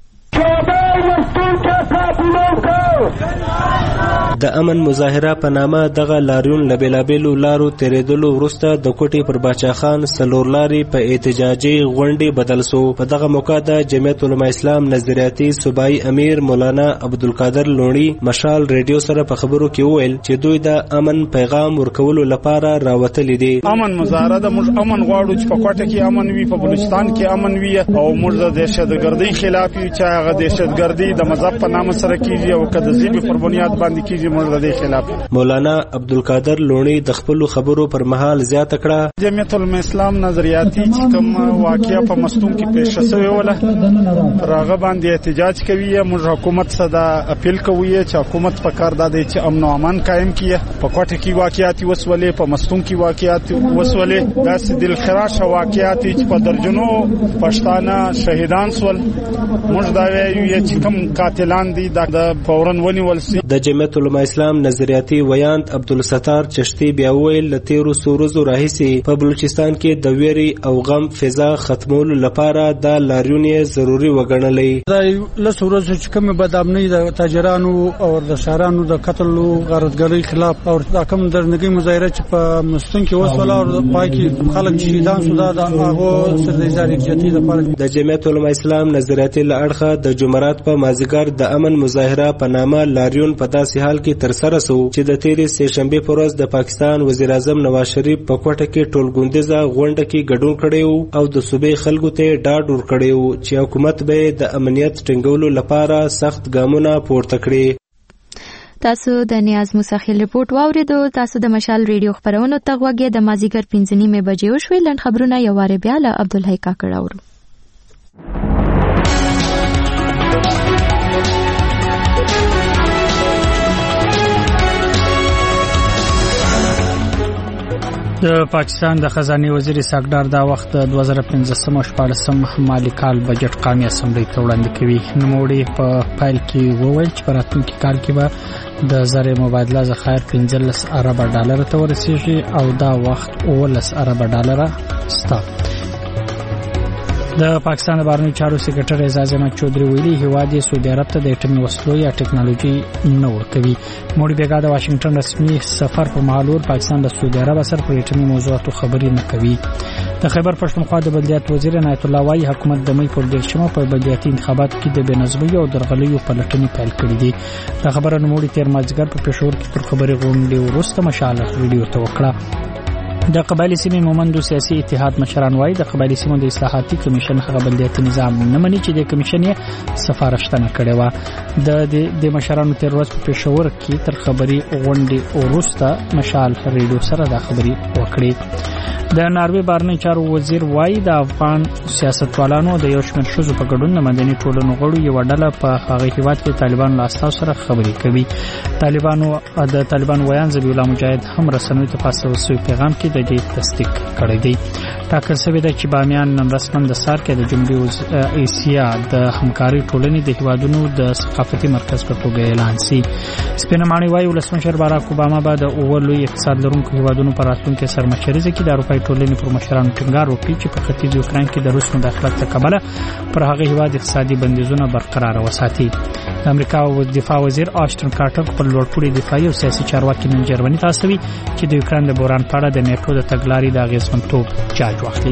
د امن مظاهره په نامه دغه لاریون له بېلابېلو لارو تېرېدلو وروسته د کوټې پر باچا خان څلور لارې په احتجاجي غونډې بدل سو. په دغه موقع د جمعیت علما اسلام نظریاتي صوبایي امیر مولانا عبدالقادر لونی مشال ریډیو سره په خبرو کې وویل چې دوی د امن پیغام ورکولو لپاره راوتلي دي. امن مظاهره د موږ امن غواړو چې په کوټه کې امن وي، په بلوچستان کې امن وي او موږ د دهشتګردۍ خلاف یو چې هغه دهشتګردي د مذهب په نامه سره کیږي او که د ژبې پر بنیاد باندې کیږي موږ د دې خلاف. مولانا عبدالقادر لونی د خپلو خبرو پر مهال زیاته کړه جمعیت علما اسلام نظریاتي چې کوم واقعیا په مستون کې پیښ شوې وله پر هغه باندې احتجاج کوي. موږ حکومت څخه دا اپیل کوو چې حکومت په کار دا دی چې امن او امان قائم کړي. په کوټه کې واقعیات وسولې، په مستون کې واقعیات وسولې، داسې دلخراشه واقعیات چې په درجنو پښتانه شهیدان سول. موږ دا وایو چې کوم قاتلان دي د فورن ونیول شي. د جمعیت علما اسلام نظریاتي ویاند عبدالستار چشتي بیا ویل له تیرو څو ورځو راهیسې په بلوچستان کې د ویرې او غم فضا ختمولو لپاره دا لاریون یې ضروري وګڼلی. دا لس ورځو چې کومې بدامنۍ د تاجرانو او د شهرانو د قتل او غارتګرۍ خلاف او دا کوم درنګي مظاهره چې په مستون کې وسوله او پای کې خلک شهیدان شو دا د هغو سرزار یکجهتۍ لپاره. د جمعیت علما اسلام نظریاتي له اړخه د جمعرات په مازدیګر د امن مظاهره په نامه لاریون په داسې حال کې تر سره سو چې د تیرې سه شنبه پر ورځ د پاکستان وزیر اعظم نواز شریف په کوټه کې ټولګوندیزه غونډه کې ګډون کړی او د صوبې خلکو ته ډاډ ورکړی چې حکومت به د امنیت ټینګولو لپاره سخت ګامونه پورته کړي. تاسو د نیاز مساخیل ریپورت واوریدو. تاسو د مشال ریډیو خبرونو ته غوږی د مازیګر پنځه نیمې بجې وشوې. لنډ خبرونه یو واره بیا له عبدالحی کاکړ اورو. د پاکستان د خزانه وزیر اسحاق دا وخت د دوه زره پنځه شپاړسم مالي کال بجټ قومي اسمبلی ته وړاندې کوي. نوموړي په پایل کې وویل چې په راتلونکي کال کې به د زر مبادله ذخایر پنځلس ارب ډالر ته ورسیږي او دا وخت اوولس ارب ډالر ستا. د پاکستان بهرنیو چارو سکرټر اعزاز احمد چودري ویلي هیواد یې سعودي عرب ته د اټومي وسلو یا ټیکنالوژي نه ورکوي. موږ بیګا د واشنگټن رسمي سفر په مهال پاکستان د سعودي عرب سره په اټومي موضوعاتو خبرې نه کوي. د خیبر پښتونخوا د بلدیات وزیر عنایت الله وايي حکومت د مې پر دیرشمه په بلدیاتي انتخاباتو کې د بنظمۍ او درغلیو پلټنې پیل کړې دي. د خبرو نوموړي تیر مازیګر په پېښور کې تر خبرې غونډې وروسته مشال ریډیو ته وکړه. د قبایلی سیمې مومندو سیاسي اتحاد مشران وايي د قبایلی سیمو د اصلاحاتي کمیشن هغه بلدیاتي نظام نه مني چې د کمیشن یې سفارشتنه کړې و. د د مشرانو تر ورځ په پېښور کې تر خبري غونډې وروسته مشال ریډیو سره دا خبري وکړي. د ناروې بهرنیو چارو وزیر وايي د افغان سیاستوالانو د یو شمېر ښځو په ګډون د مدني ټولنو غړو یو ډله په هغه هیواد کې طالبانو له استازو سره خبرې کوي. طالبانو د طالبان ویان ذبیح الله مجاهد هم رسنیو ته په سوي پیغام کې د دې تصدیق کړی دی. ټاکل شوی دی چې بامیان نن رسمن د سار کې د جمهوریت ایسیا د همکاري ټولنې د هیوادونو د ثقافتي مرکز په توګه اعلان شي. سپینمانی وايي ولسمشر باراک اوباما به د اولوي اقتصاد لرونکو هیوادونو پر راتلونکي سرمشريزه کې د اروپای ټولنې پر مشرانو ټینګار وکړي چې په ختیځ یوکرين کې د روس مداخلت څخه کبله پر هغه هیواد اقتصادي بندیزونه برقرار وساتي. د امریکا دفاع وزیر آشټن کارټر خپل لوړپوړي دفاعي او سیاسي چارواکي نن جرمني ته استوي چې د یوکرين د بوران په اړه د نیټو د تګلارې د اغیزمنتوب جاج واخلي.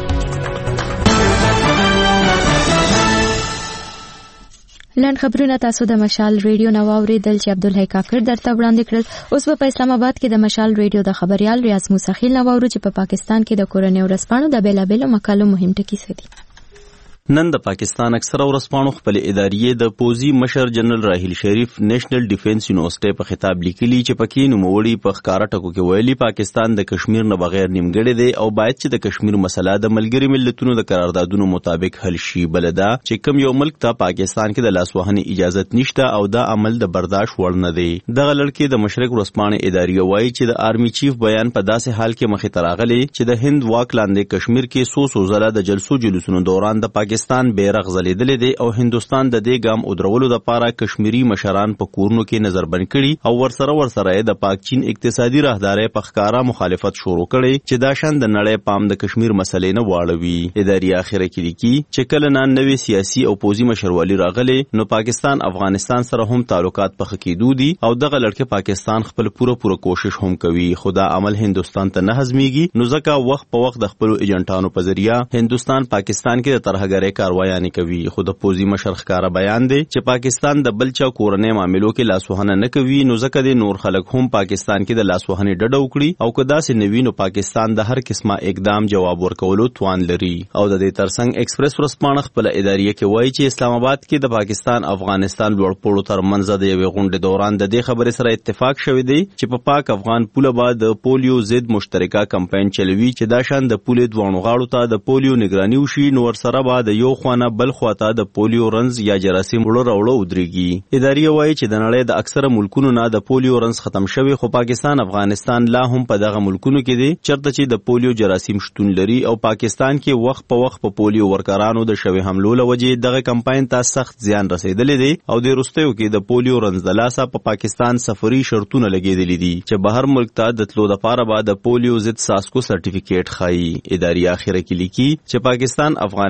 لنډ خبرونه تاسو د مشال ریډیو نو اوریدل چې عبدالحی کاکړ درته وړاندې کړل. اوس په اسلام آباد کې د مشال ریډیو د خبريال ریاض موسخیل نو اورو چې په پاکستان کې د کورنۍ ورسپانو د بیلابېلو مقالو مهم ټکي څه دي. نن د پاکستان اکثره ورسپانو خپل ادارې د پوزي مشر جنرال راحیل شریف نېشنل ډیفنس یونیورسيټي په خطاب لیکلي چې پکې نوموړي په ښکارا ټکو کې ویلي پاکستان د کشمیر نه بغیر نیمګړی دی او باید چې د کشمیر مسله د ملګری ملتونو د قراردادونو مطابق حل شي. بلدا چې کوم یو ملک ته پاکستان کې د لاسوهنې اجازه نشته او دا عمل د برداشت وړ نه دی. دغه لړکې د مشرق ورسپانې ادارې وایي چې د آرمي چیف بیان په داسې حال کې مخې ته راغلی چې د هند واک لاندې کشمیر کې سو سو زله د جلسو جلوسونو دوران د پاکستان بیرغ ځلېدلې دی او هندستان د دې ګام ودرولو لپاره کشمیری مشران په کورونو کې نظر بند کړي او ورسره ورسره د پاک چین اقتصادي راهداري په ښکارا مخالفت شروع کړي چې دا شان د نړۍ پام د کشمیر مسلې نه واړوي. ادارې اخره کې لیکي چې کله نه نوې سیاسي او پوزي مشرولي راغلي نو پاکستان افغانستان سره هم تعلقات په خکېدو دي او دغه لړکه پاکستان خپل پوره پوره کوشش هم کوي. خدا عمل هندستان ته نه هضميږي نو ځکه وخت په وخت د خپل ایجنټانو په ذریعہ هندستان پاکستان کې د ترهګرۍ کاروایي نه کوي. خو د پوزي مشر ښکارا بیان دی چې پاکستان د بلچا کورنۍ معاملو کې لاسوهنه نه کوي نو ځکه د نور خلک هم پاکستان کې د لاسوهنې ډډه وکړي او کدا سي نوی نو پاکستان د هر قسمه اقدام جواب ورکولو توان لري. او د دې ترڅنګ ایکسپریس ورسپانه خپل ادارې کې وایي چې اسلام آباد کې د پاکستان افغانستان لوړپوړو ترمنځ د یوې غونډې دوران د دې خبرې سره اتفاق شوی دی چې په پاک افغان پوله باندې د پولیو ضد مشترکه کمپاین چلوي چې دا شان د پولې دوانو غاړو ته د پولیو نگراني وشي نو ورسره به د یو خوانه بل خواته د پولیو رنز یا جراثیم وړو راوړو ودرېږي. ادارې وایي چې د نړۍ د اکثره ملکونو نه د پولیو رنز ختم شوی خو پاکستان افغانستان لا هم په دغه ملکونو کې دي چرته چې د پولیو جراثیم شتون لري او پاکستان کې وخت په وخت په پولیو ورکرانو د شوی حملو لوجې دغه کمپاین ته سخت زیان رسیدلې دی او د روستیو کې د پولیو رنز د لاسه په پا پاکستان سفري شرطونه لګېدلې دي چې بهر ملک ته د تلو لپاره به د پولیو ضد ساسکو سرټیفیکیټ خایي. ادارې اخره کې لیکي چې پاکستان افغانستان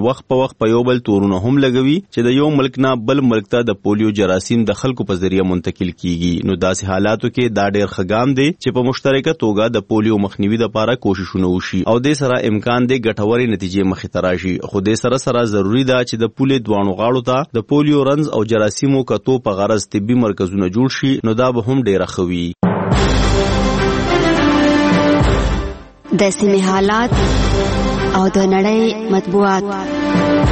وخت په وخت په یو بل تورونه هم لګوي چې د یو ملک نه بل ملک ته د پولیو جراثیم د خلکو په ذریعہ منتقل کیږي. نو داسې حالاتو کې دا ډېر ښه ګام دی چې په مشترکه توګه د پولیو مخنیوي لپاره کوششونه وشي او د سره امکان دی ګټورې نتیجې مخې ته راشي. خو د سره سره ضروری ده چې د پولې دوانو غاړو ته د پولیو رنز او جراثیمو کتو په غرض طبي مرکزونه جوړ شي نو دا به هم ډیره ښه وي. د سیمې حالات او د نړۍ مطبوعات.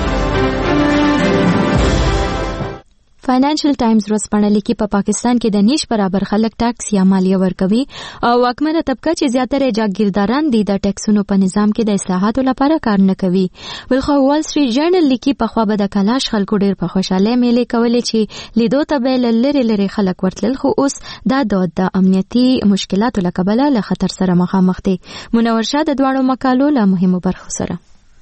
فاینانشل ټایمز ورځپاڼه لیکي په پاکستان کې د نیش برابر خلک ټاکس یا مالیه ورکوي او واکمنه طبقه چې زیاتره جاګیرداران دي د ټاکسونو په نظام کې د اصلاحاتو لپاره کار نه کوي. بلخو وال سټریټ جرنل لیکي په خوا به د کلاش خلکو ډېر په خوشاله میلې کولې چې لیدو ته به لری لری خلک ورتلل خو اوس دا د امنیتي مشکلاتو له کبله له خطر سره مخامخ دي. منور شاه د دواړو مقالو له مهمو برخو سره.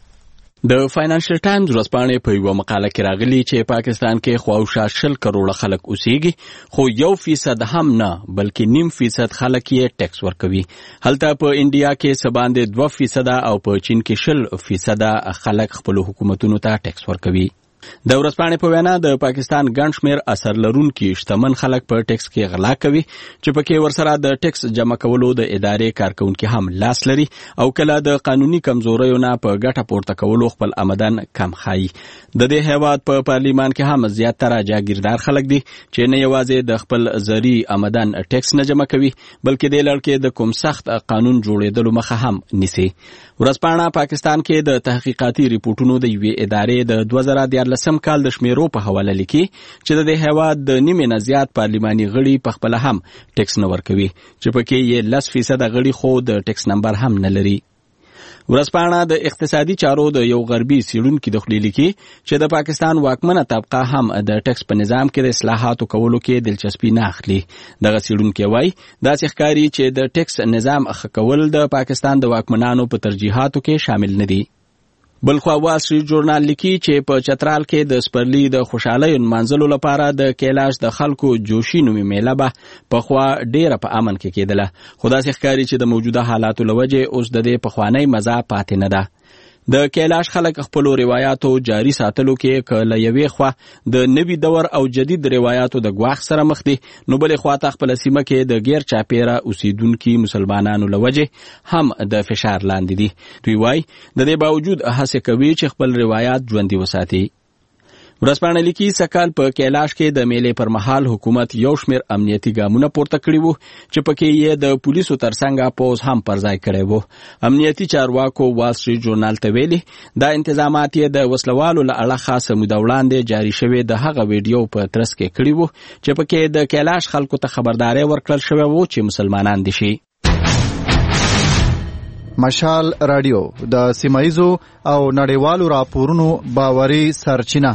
د فاینانشل ټایمز ورځپاڼې په یوه مقاله کې راغلي چې پاکستان کې خواوشا شل کروڑه خلک اوسېږي خو یو فیصد هم نه بلکې نیم فیصد خلک یې ټیکس ورکوي. هلته په انډیا کې څه باندې دوه فیصده او په چین کې شل فیصده خلک خپلو حکومتونو ته ټیکس ورکوي. د ورځپاڼې په وینا د پاکستان ګڼ شمېر اثر لرونکي شتمن خلک په ټیکس کې غلا کوي چې پکې ورسره د ټیکس جمع کولو د ادارې کارکونکي هم لاس لري او کله د قانوني کمزوریو نه په ګټه پورته کولو خپل آمدن کم ښایي. د دې هیواد په پارلیمان کې هم زیاتره جاګیردار خلک دي چې نه یوازې د خپل زری آمدن ټیکس نه جمع کوي بلکې د لړ د کوم سخت قانون جوړېدلو مخه هم نیسي. ورځپاڼه پاکستان کې د تحقیقاتي ریپورټونو د یوې ادارې د دوه زره دیارلسم کال د شمیرو په حواله لیکي چې د دې هیواد د نیمې نه زیات پارلماني غړي په خپل هم ټیکس نه ورکوي چې پکې یې لس فیصد غړي خو د ټیکس نمبر هم نه لري. ورځپاڼه د اقتصادي چارو د یو غربي څېړونکي د خولې لیکي چې د پاکستان واکمنه طبقه هم د ټیکس په نظام کې د اصلاحاتو کولو کې دلچسپي نه اخلي. دغه څېړونکی وایي داسې ښکاري چې د ټیکس نظام ښه کول د پاکستان د واکمنانو په ترجیحاتو کې شامل نه دي. بلخوا وال سټریټ جورنال لیکي چې په چترال کې د سپرلی د خوشحالۍ نمانځلو لپاره د کیلاش د خلکو جوشي نومي میله به پخوا ډیره په امن کې کېدله خو داسې ښکاري چې د موجوده حالاتو له وجې اوس د دې پخوانی مزه پاتې نه ده. د کیلاش خلک خپلو روایاتو جاری ساتلو کې که له یوې خوا د نوي دور او جدید روایاتو د ګواښ سره مخ دي نو بلې خوا ته خپله سیمه کې د غیر چاپیره اوسیدونکي مسلمانانو له وجې هم د فشار لاندې دي. دوی وایي د دې باوجود هڅې کوي چې خپل روایات ژوندي وساتي. ورځپاڼه لیکي سکهال په کیلاش کې د میلې پر مهال حکومت یو شمېر امنیتي ګامونه پورته کړي وو چې پکې یې د پولیسو ترڅنګ پوز هم پر ځای کړی وو. امنیتي چارواکو وال سټریټ جورنال ته ویلي دا انتظامات یې د وسلوالو له اړخه څه موده وړاندې جاري شوې د هغه ویډیو په ترڅ کې کړي وو چې پکې د کیلاش خلکو ته خبرداری ورکړل شوی وو چې مسلمانان دي شي. مشال رادیو د سیمایزو او نړیوالو راپورونو باوري سرچینه.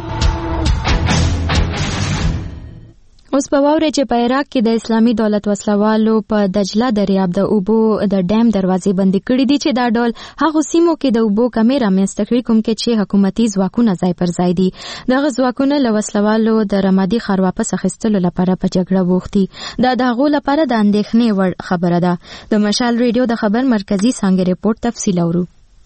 اوس په واوري چې په عراق کې د اسلامي دولت وسلوالو په دجله دریاب د اوبو د ډیم دروازې بندي کړې دي چې دا ډول هغه سیمو کې د اوبو کمې رامنځته کړي کوم کې چې حکومتي ځواکونه ځای پر ځای دي. دغه ځواکونه له وسلوالو د رمادي ښار واپس اخیستلو لپاره په جګړه بوخت دي. دا د هغو لپاره د اندېښنې وړ خبره ده. د مشال ریډیو د خبر مرکزی څانګې ریپورت تفصیل اورو.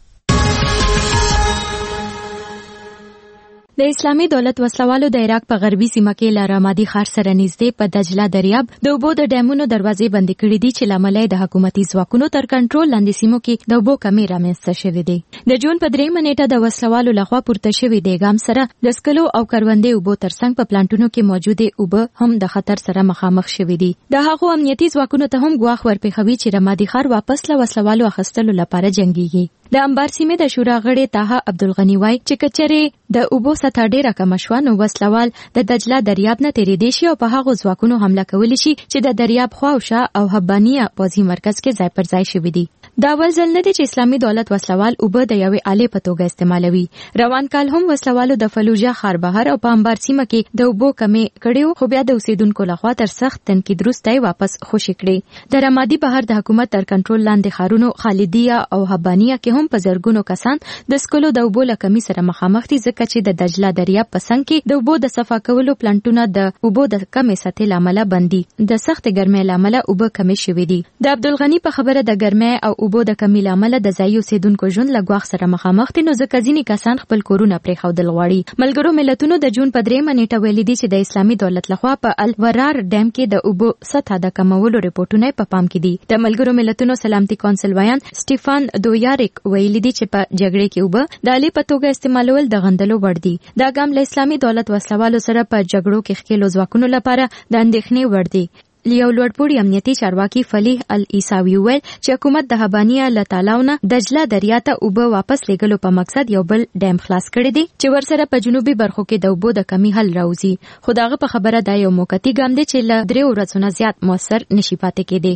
د اسلامي دولت وسلوالو د عراق په غربي سیمه کې له رمادي ښار سره نږدې په دجله دریاب د اوبو د ډیمونو دروازې بندې کړې دي چې له امله د حکومتي ځواکونو تر کنټرول لاندې سیمو کې د اوبو کمې رامنځته شوې دي. د جون په درېیمه نیټه د وسلوالو لخوا پورته شوي د ګام سره د سکلو او کروندې اوبو ترڅنګ په پلانټونو کې موجودې اوبه هم د خطر سره مخامخ شوي دي. د هغو امنیتي ځواکونو ته هم ګواښ ورپېښوي چې رمادي ښار واپس له وسلوالو اخیستلو لپاره جنګیږي. د انبار سیمې د شورا غړي طه عبدالغني وایي چې کچرې د اوبو سطح ډیره کمه شوه نو وسلوال د دجله دریاب نه تېرېدی شي او په هغو ځواکونو حمله کولی شي چې د دریاب خواوشا او حبانیه پوځي مرکز کې ځای پر ځای شوي دي. دا اول ځل نه دی چې اسلامي دولت وسلوال اوبه د یوې آلې په توګه استعمالوي. روان کال هم وسلوالو د فلوجه ښار بهر او په انبار سیمه کې د اوبو کمې کړې خو بیا د اوسیدونکو لخوا تر سخت تنقید وروسته یې واپس خوشي کړې. د رمادي بهر د حکومت تر کنټرول لاندې ښارونو خالدیه او حبانیه کې هم په زرګونو کسان د سکلو د اوبو له کمۍ سره مخامخ دي ځکه چې د دجله دریاب په څنګ کې د اوبو د صفا کولو پلانټونه د اوبو د کمې سطحې له امله بند دي. د سختې ګرمۍ له امله اوبه کمې شوې دي. د عبدالغني په خبره د ګرمۍ او اوبو د کمی لامل د ځایي اوسیدونکو ژوند له ګواښ سره مخامخ دي، نو ځکه ځینې کسان خپل کورونه پرېښودل غواړي. ملګرو ملتونو د جون په دریمه نیټه ویلي دي چې د اسلامي دولت لخوا په الورار ډیم کې د اوبو سطحه د کمولو رپورټونه په پام کې دي. د ملګرو ملتونو سلامتي کونسل ویان سټيفان دویاریک ویلي دي چې په جګړې کې اوبه د آلې په توګه استعمالول د غندلو وړ دي. دا ګام له اسلامي دولت وسلوالو سره په جګړو کې ښکېلو ځواکونو لپاره د اندېښنې وړ دي. یو لوړپوړي امنیتي چارواکي فلیح العیساوي وویل چې حکومت د هبانیه له تالاونه دجله دریا ته اوبه واپس لیږلو په مقصد یو بل ډیم خلاص کړی دی چې ورسره په جنوبي برخو کې د اوبو د کمی حل راوځي. خو دغه په خبره دا یو موقتي ګام دی چې له درې ورځو نه زیات موثر نشي پاتې کېدی.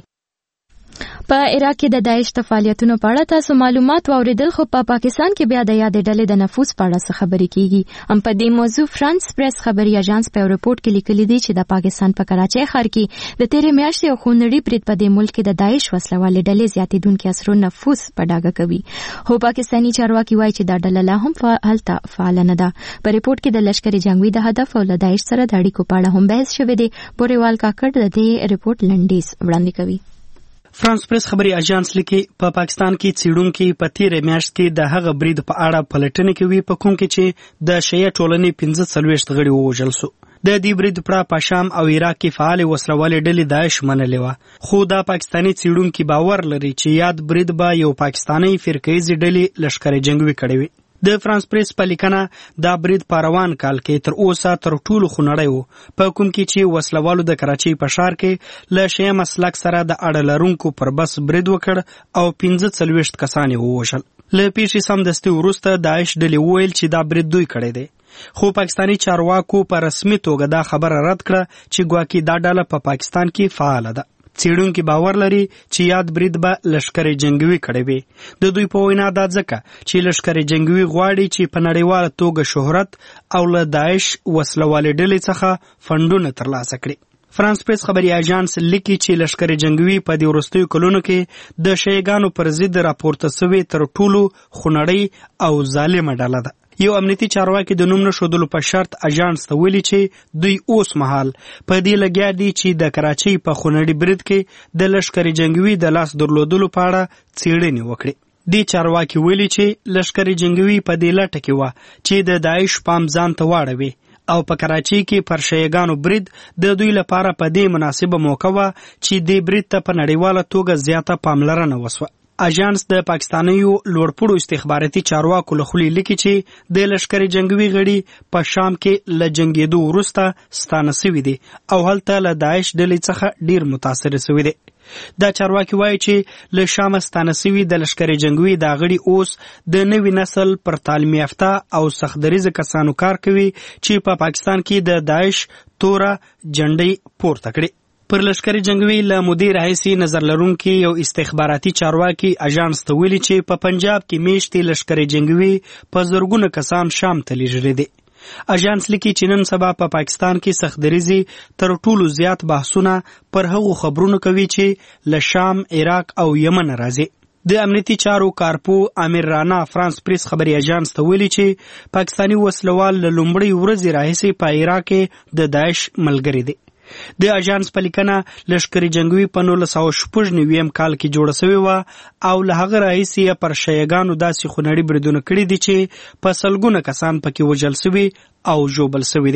په عراق کې د داعش د فعالیتونو په اړه تاسو معلومات واوریدل، خو په پاکستان کې بیا د یادې ډلې د نفوذ په اړه څه خبرې کیږي. هم په دې موضوع فرانس پریس خبري اژانس په رپورت کې لیکلي دي چې د پاکستان په کراچۍ ښار کې د تیرې میاشتې یو خونړي برید په دې ملک کې د داعش وسلوالې ډلې زیاتېدونکي اثرو نفوذ په ډاګه کوي. خو پاکستاني چارواکي وایي چې دا ډله لا هم هلته فعاله نه ده. په رپورت کې د لشکري جنگوي د هدف او له داعش سره د اړیکو په اړه هم بحث شوی دی. بوريوال کاکړ د دې رپورت لنډیز وړاندې کوي. فرانس پریس خبري اژانس لیکي په پا پاکستان کې څېړونکي په تیرې میاشت کې د هغه برید په اړه پلټنې کوي په کوم کې چې د شیعه ټولنې پنځه څلوېښت غړي ووژل سو. د دې برید په په شام او عراق کې فعال وسلوالې ډلې داعش منلې و، خو دا پاکستاني څېړونکي باور لري چې یاد برید به یو پاکستاني فرقه‌ایزې ډلې لشکري جنگوي کړی وي. د فرانس پریس په لیکنه دا برید په روان کال کې تر اوسه تر ټولو خونړی و، په کوم کې چې وسلوالو د کراچۍ په ښار کې له شیعه مسلک سره د اړه لرونکو پر بس برید وکړ او پنځه څلوېښت کسان یې ووژل. له پیښې سمدستي وروسته داعش ډلې وویل چې دا برید دوی کړی دی، خو پاکستاني چارواکو په رسمي توګه دا خبره رد کړه چې ګواکې دا ډله په پاکستان کې فعاله ده. څېړونکي باور لري چې یاد برید به لشکري جنگوي کړی وي. د دوی په وینا دا ځکه چې لشکري جنگوي غواړي چې په نړیواله توګه شهرت او له داعش وسلوالې ډلې څخه فنډونه ترلاسه کړي. فرانس پریس خبري اژانس لیکي چې لشکري جنگوي په دې وروستیو کلونو کې د شیعاګانو پر ضد راپورته سوې تر ټولو خونړۍ او ظالمه ډله ده. یو امنیتي چارواکي د نوم نښودلو په شرط اژانس ته ویلي چې دوی اوس مهال په دې لګیا دي چې د کراچۍ په خونړي برید کې د لشکري جنگوي د لاس درلودلو په اړه څېړنې وکړي. دې چارواکي ویلي چې لشکري جنگوي په دې لټه کې وه چې د داعش پام ځان ته واړوي او په کراچۍ کې پر شیعاګانو برید د دوی لپاره په دې مناسبه موقع وه چې دې برید ته په نړیواله توګه زیاته پاملرنه وسوه. اژانس د پاکستانیو لوړپوړو استخباراتي چارواکو له خولې لیکي چې د لشکري جنگوي غړي په شام کې له جنګېدو وروسته ستانه سوي دي او هلته له داعش ډلې څخه ډیر متاثره سوي دي. دا چارواکي وایي چې له شامه ستانه سوي د لشکري جنگوي دا غړي اوس د نوي نسل پر تعلیم یافته او سختدریزه کسانو کار کوي چې په پا پاکستان کې د داعش توره جنډۍ پورته کړي. پر لشکري جنگوي له مدیر راهیسې نظر لرونکي یو استخباراتي چارواکي اژانس ته ویلي چې په پنجاب کې میشتې لشکري جنگوي په زرګونه کسان شام ته لیږلي دي. اژانس لیکي چې نن سبا په پا پاکستان کې سختدریزي تر ټولو زیات بحثونه پر هغو خبرونو کوي چې له شام، عراق او یمن راځي. د امنیتي چارو کارپو امیر رانا فرانس پریس خبري اژانس ته ویلي چې پاکستاني وسلوال له لومړۍ ورځې راهیسې په عراق کې د داعش ملګری دي. د اژانس په لیکنه لشکري جنگوي په نولس سوه شپږ نوي کال کې جوړه سوې وه او له هغه راهیسې یې پر شیعاګانو داسې خونړي بریدونه کړي دي چې په سلګونه کسان پکې وژل سوي او ژوبل سوي دي.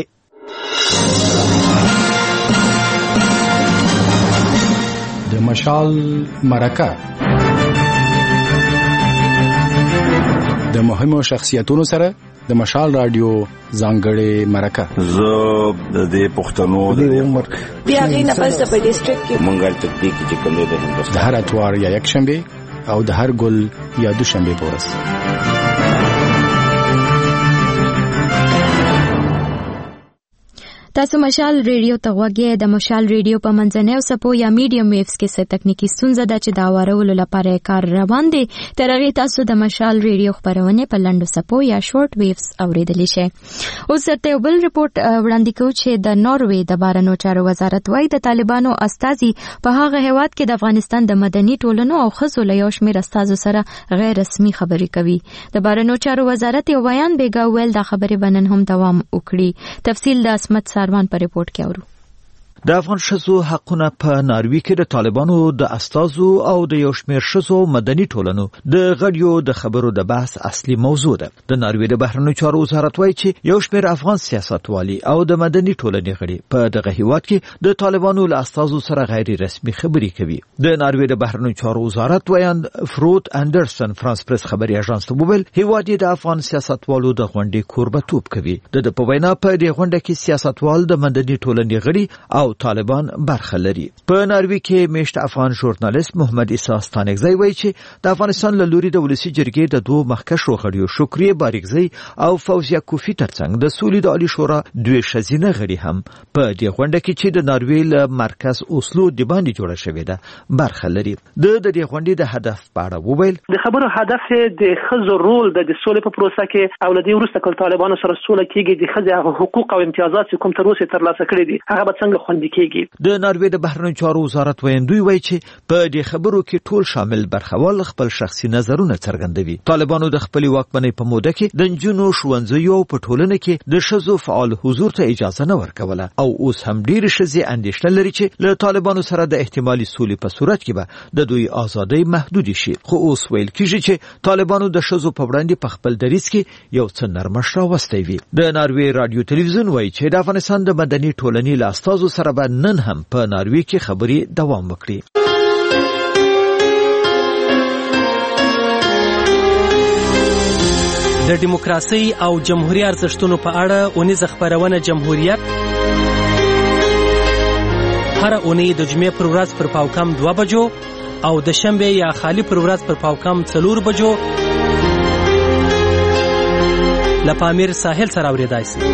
د مشال مرکه د مهمو شخصیتونو سره د مشال رادیو ځانګړې مرکه. زه د دې پښتنو د عمر بیا غي نه پس په ډیسټریکټ کې مونږه تدقیق چې کوم دی د هندوستان د هر اتوار یا یک شنبه او د هر ګل یا دوشنبه پورس. تاسو مشال ریډیو ته غوږی د مشال ریډیو په منځنۍ او سپو یا میډیم ویوز کې څه تکنیکی ستونزه ده چې دا وارولو لپاره کار روان دی. تر هغې تاسو د مشال ریډیو خپرونې په لنډو سپو یا شورټ ویوز اوریدلی شئ. اوس درته یو بل رپورټ وړاندې کوو چې د ناروې د بهرنیو چارو وزارت وایي د طالبانو استازي په هغه هیواد کې د افغانستان د مدني ټولنو او ښځو له یو شمېر استازو سره غیر رسمي خبرې کوي. د بهرنیو چارو وزارت یو بیان بیګا ویل دا خبرې به نن هم دوام وکړي. تفصیل د اسمت ساروان په رپورټ کې اورو. د افغان ښځو حقونه په ناروې کې د طالبانو د استازو او د یو شمېر ښځو مدني ټولنو د غړیو د خبرو د بحث اصلي موضوع ده. د ناروې د بهرنیو چارو وزارت وایي چې یو شمېر افغان سیاستوالي او د مدني ټولنې غړي په دغه هیواد کې د طالبانو له استازو سره غیر رسمي خبرې کوي. د ناروې د بهرنیو چارو وزارت وایاند فروت انډرسن فرانس پریس خبري اژانس ته وویل هیواد د افغان سیاستوالو د غونډې کوربتوب کوي. د په وینا په دې غونډه کې سیاستوال د مدني ټولنې غړي او طالبان برخه لري. په ناروې کې میشت افغان ژورنالیست محمد عیسی ستانکزی وایي چې د افغانستان له لوري د ولسی جرګې د دوه مخکښو غړیو شکریه باریکزی او فوزیه کوفی ترڅنګ د سولې د عالی شورا دوه شزینه غړي هم په دې غونډه کې چې د ناروې له مرکز اوسلو د باندې جوړه شوې ده برخه لري. د دې غونډې د هدف په اړه وویل د خبرو هدف د ښځو رول د سولې په پروسه کې او لدی وروسته کول طالبانو سره سوله کېږي د ښځو حقوق او امتیازات کوم تر اوسه ترلاسه کړي دي هغه به څنګه خوندي کېږي. د ناروې د بهرنیو چارو وزارت ویندوی وایي چې په دې خبرو کې ټول شامل برخوال خپل شخصي نظرونه څرګندوي. طالبانو د خپل واکمنۍ په موده کې د نجونو ښوونځیو په ټولنه کې د ښځو فعال حضور ته اجازه نه ورکوله او اوس هم ډېر ښځې اندېښنه لري چې له طالبانو سره د احتمالي سولې په صورت کې به د دوی ازادۍ محدود شي. خو اوس ویل کېږي چې طالبانو د ښځو په وړاندې په خپل دریځ کې یو څه نرمښت راوستی وي. د ناروې رادیو تلویزیون وایي چې د افغانستان د مدني ټولنې له استازو سره به نن هم په ناروې کې خبرې دوام وکړي. د دیموکراسي او جمهوریت ارزښتونو په اړه اونیزه خبرونه جمهوریت هر اونۍ د جمعې پر ورځ پر پاوکم دوه بجو او د شنبه یا خالی پر ورځ پر پاوکم څلور بجو له پامیر ساحل سره اورېدای شي.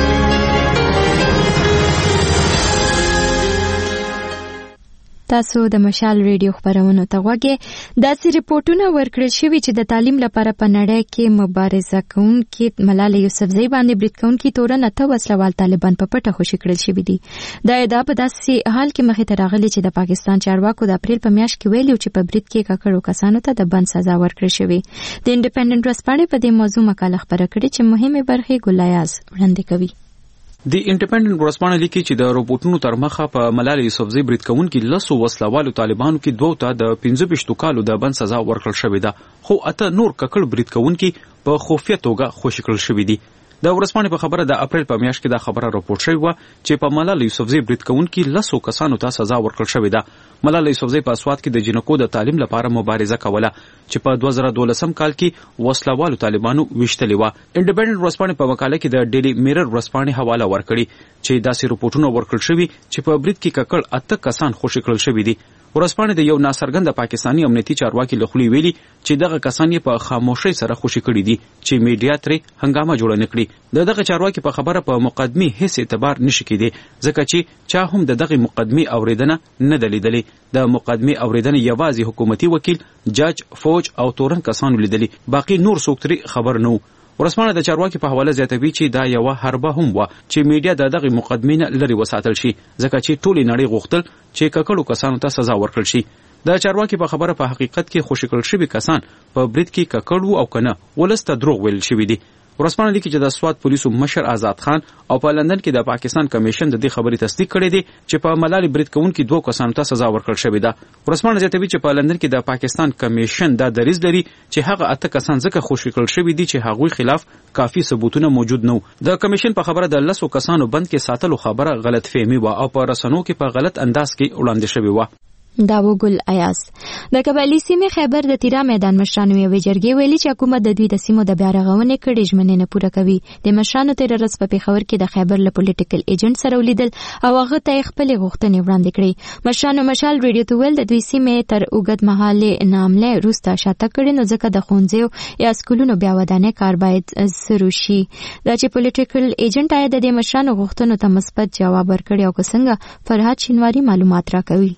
تاسو د مشال ریډیو خبرونو ته غوږی. داسې ریپورتونه ورکړل شوي چې د تعلیم لپاره په نړۍ کې مبارزه کوونکي ملالۍ یوسفزۍ باندې برید کوونکي تورن اته وسلوال طالبان په پټه خوشي کړل شوي دي. دا ادعا په داسې حال کې مخې ته راغلې چې د پاکستان چارواکو د اپریل په میاشت کې ویلي چې په برید کې ککړو کسانو ته د بند سزا ورکړل شوې. د انډیپندنت ورځپاڼې په دې موضوع مقاله خپره کړې چې مهمه برخې ګلایاز وړاندې کوي. د انډیپندنت ورځپاڼه لیکي چې د روبوټونو تر مخه په ملالۍ یوسفزۍ برید کوونکي لسو وسلوالو طالبانو کې دوه ته د پنځه ویشتو کالو د بند سزا ورکړل شوې ده خو اته نور ککړ برید کوونکي په خفیه توګه خوشي کړل شوي دي. د ورځپاڼې په خبره د اپریل په میاشت کې دا خبره راپورټ شوې وه چې په ملالۍ یوسفزۍ برید کوونکي لسو کسانو ته سزا ورکړل شوې ده. ملالۍ یوسفزۍ په اسوات کې د جنکو د تعلیم لپاره مبارزه کوله چې په دوه زره دولسم کال کې وسلوالو طالبانو ویشتلې وه. انډیپندنت ورځپاڼې په مقاله کې د ډیلی میرر ورځپاڼې حواله ورکړي چې داسې رپورټونه ورکړل شوي چې په برید کې ککړ اته کسان خوشي کړل شوي دي. ورځپاڼې د یو ناڅرګنده پاکستاني امنیتي چارواکي له خولې ویلي چې دغه کسان یې په خاموشۍ سره خوشي کړي دي چې میډیا ترې هنګامه جوړه نه کړي. د دغه چارواکي په خبره په مقدمې هیڅ اعتبار نشي کېدی ځکه چې چا هم د دغه مقدمې اورېدنه نه ده لیدلې. د مقدمې اورېدنه یوازې حکومتي وکیل، جج، فوج او تورن کسانو لیدلي، باقي نور څوک ترې خبر نه و. ورځپاڼه د چارواکي په حواله زیاتوي چې دا یوه حربه هم وه چې میډیا د دغې مقدمې نه لرې وساتل شي ځکه چې ټولې نړۍ غوښتل چې ککړو کسانو ته سزا ورکړل شي. د چارواکي په خبره په حقیقت کې خوشي کړل شوي کسان په برید کې ککړ وو او که نه ولس ته دروغ ویل شوي دي. ورځپاڼه لیکي چې د سوات پولیسو مشر آزاد خان او په لندن کې د پاکستان کمیشن د دې خبرې تصدیق کړې دي چې په ملالۍ برید کوونکي دوه کسانو ته سزا ورکړل شوې ده. ورځپاڼه زیاتوي چې په لندن کې د پاکستان کمیشن دا دریځ لري چې هغه اته کسان ځکه خوشي کړل شوي دي چې هغوی خلاف کافي ثبوتونه موجود نه وو. د کمیشن په خبره د لسو کسانو بند کې ساتلو خبره غلط فهمي وه او په رسنیو کې په غلط انداز کې وړاندې شوې وه. داو ګل ایاز د قبایلی سیمې خیبر د تیرا میدان مشرانو یوې جرګې ویلي چې حکومت د دوی د سیمو د بیا رغونې کړې ژمنې نه پوره کوي. د مشرانو تیر ورځ په پېښور کې د خیبر له پولیټیکل ایجنټ سره ولیدل او هغه ته خپلې غوښتنې وړاندې کړې. مشرانو مشال ریډیو ته ویل د دوی سیمې تر اوږد مهالې نامله وروسته شاته کړې نو ځکه د ښوونځیو یا سکولونو بیا ودانۍ کار باید شروع شي. دا چې پولیټیکل ایجنټ آیا د دې مشرانو غوښتنو ته مثبت جواب ورکړي او که څنګه، فرهاد شینواری معلومات راکوي.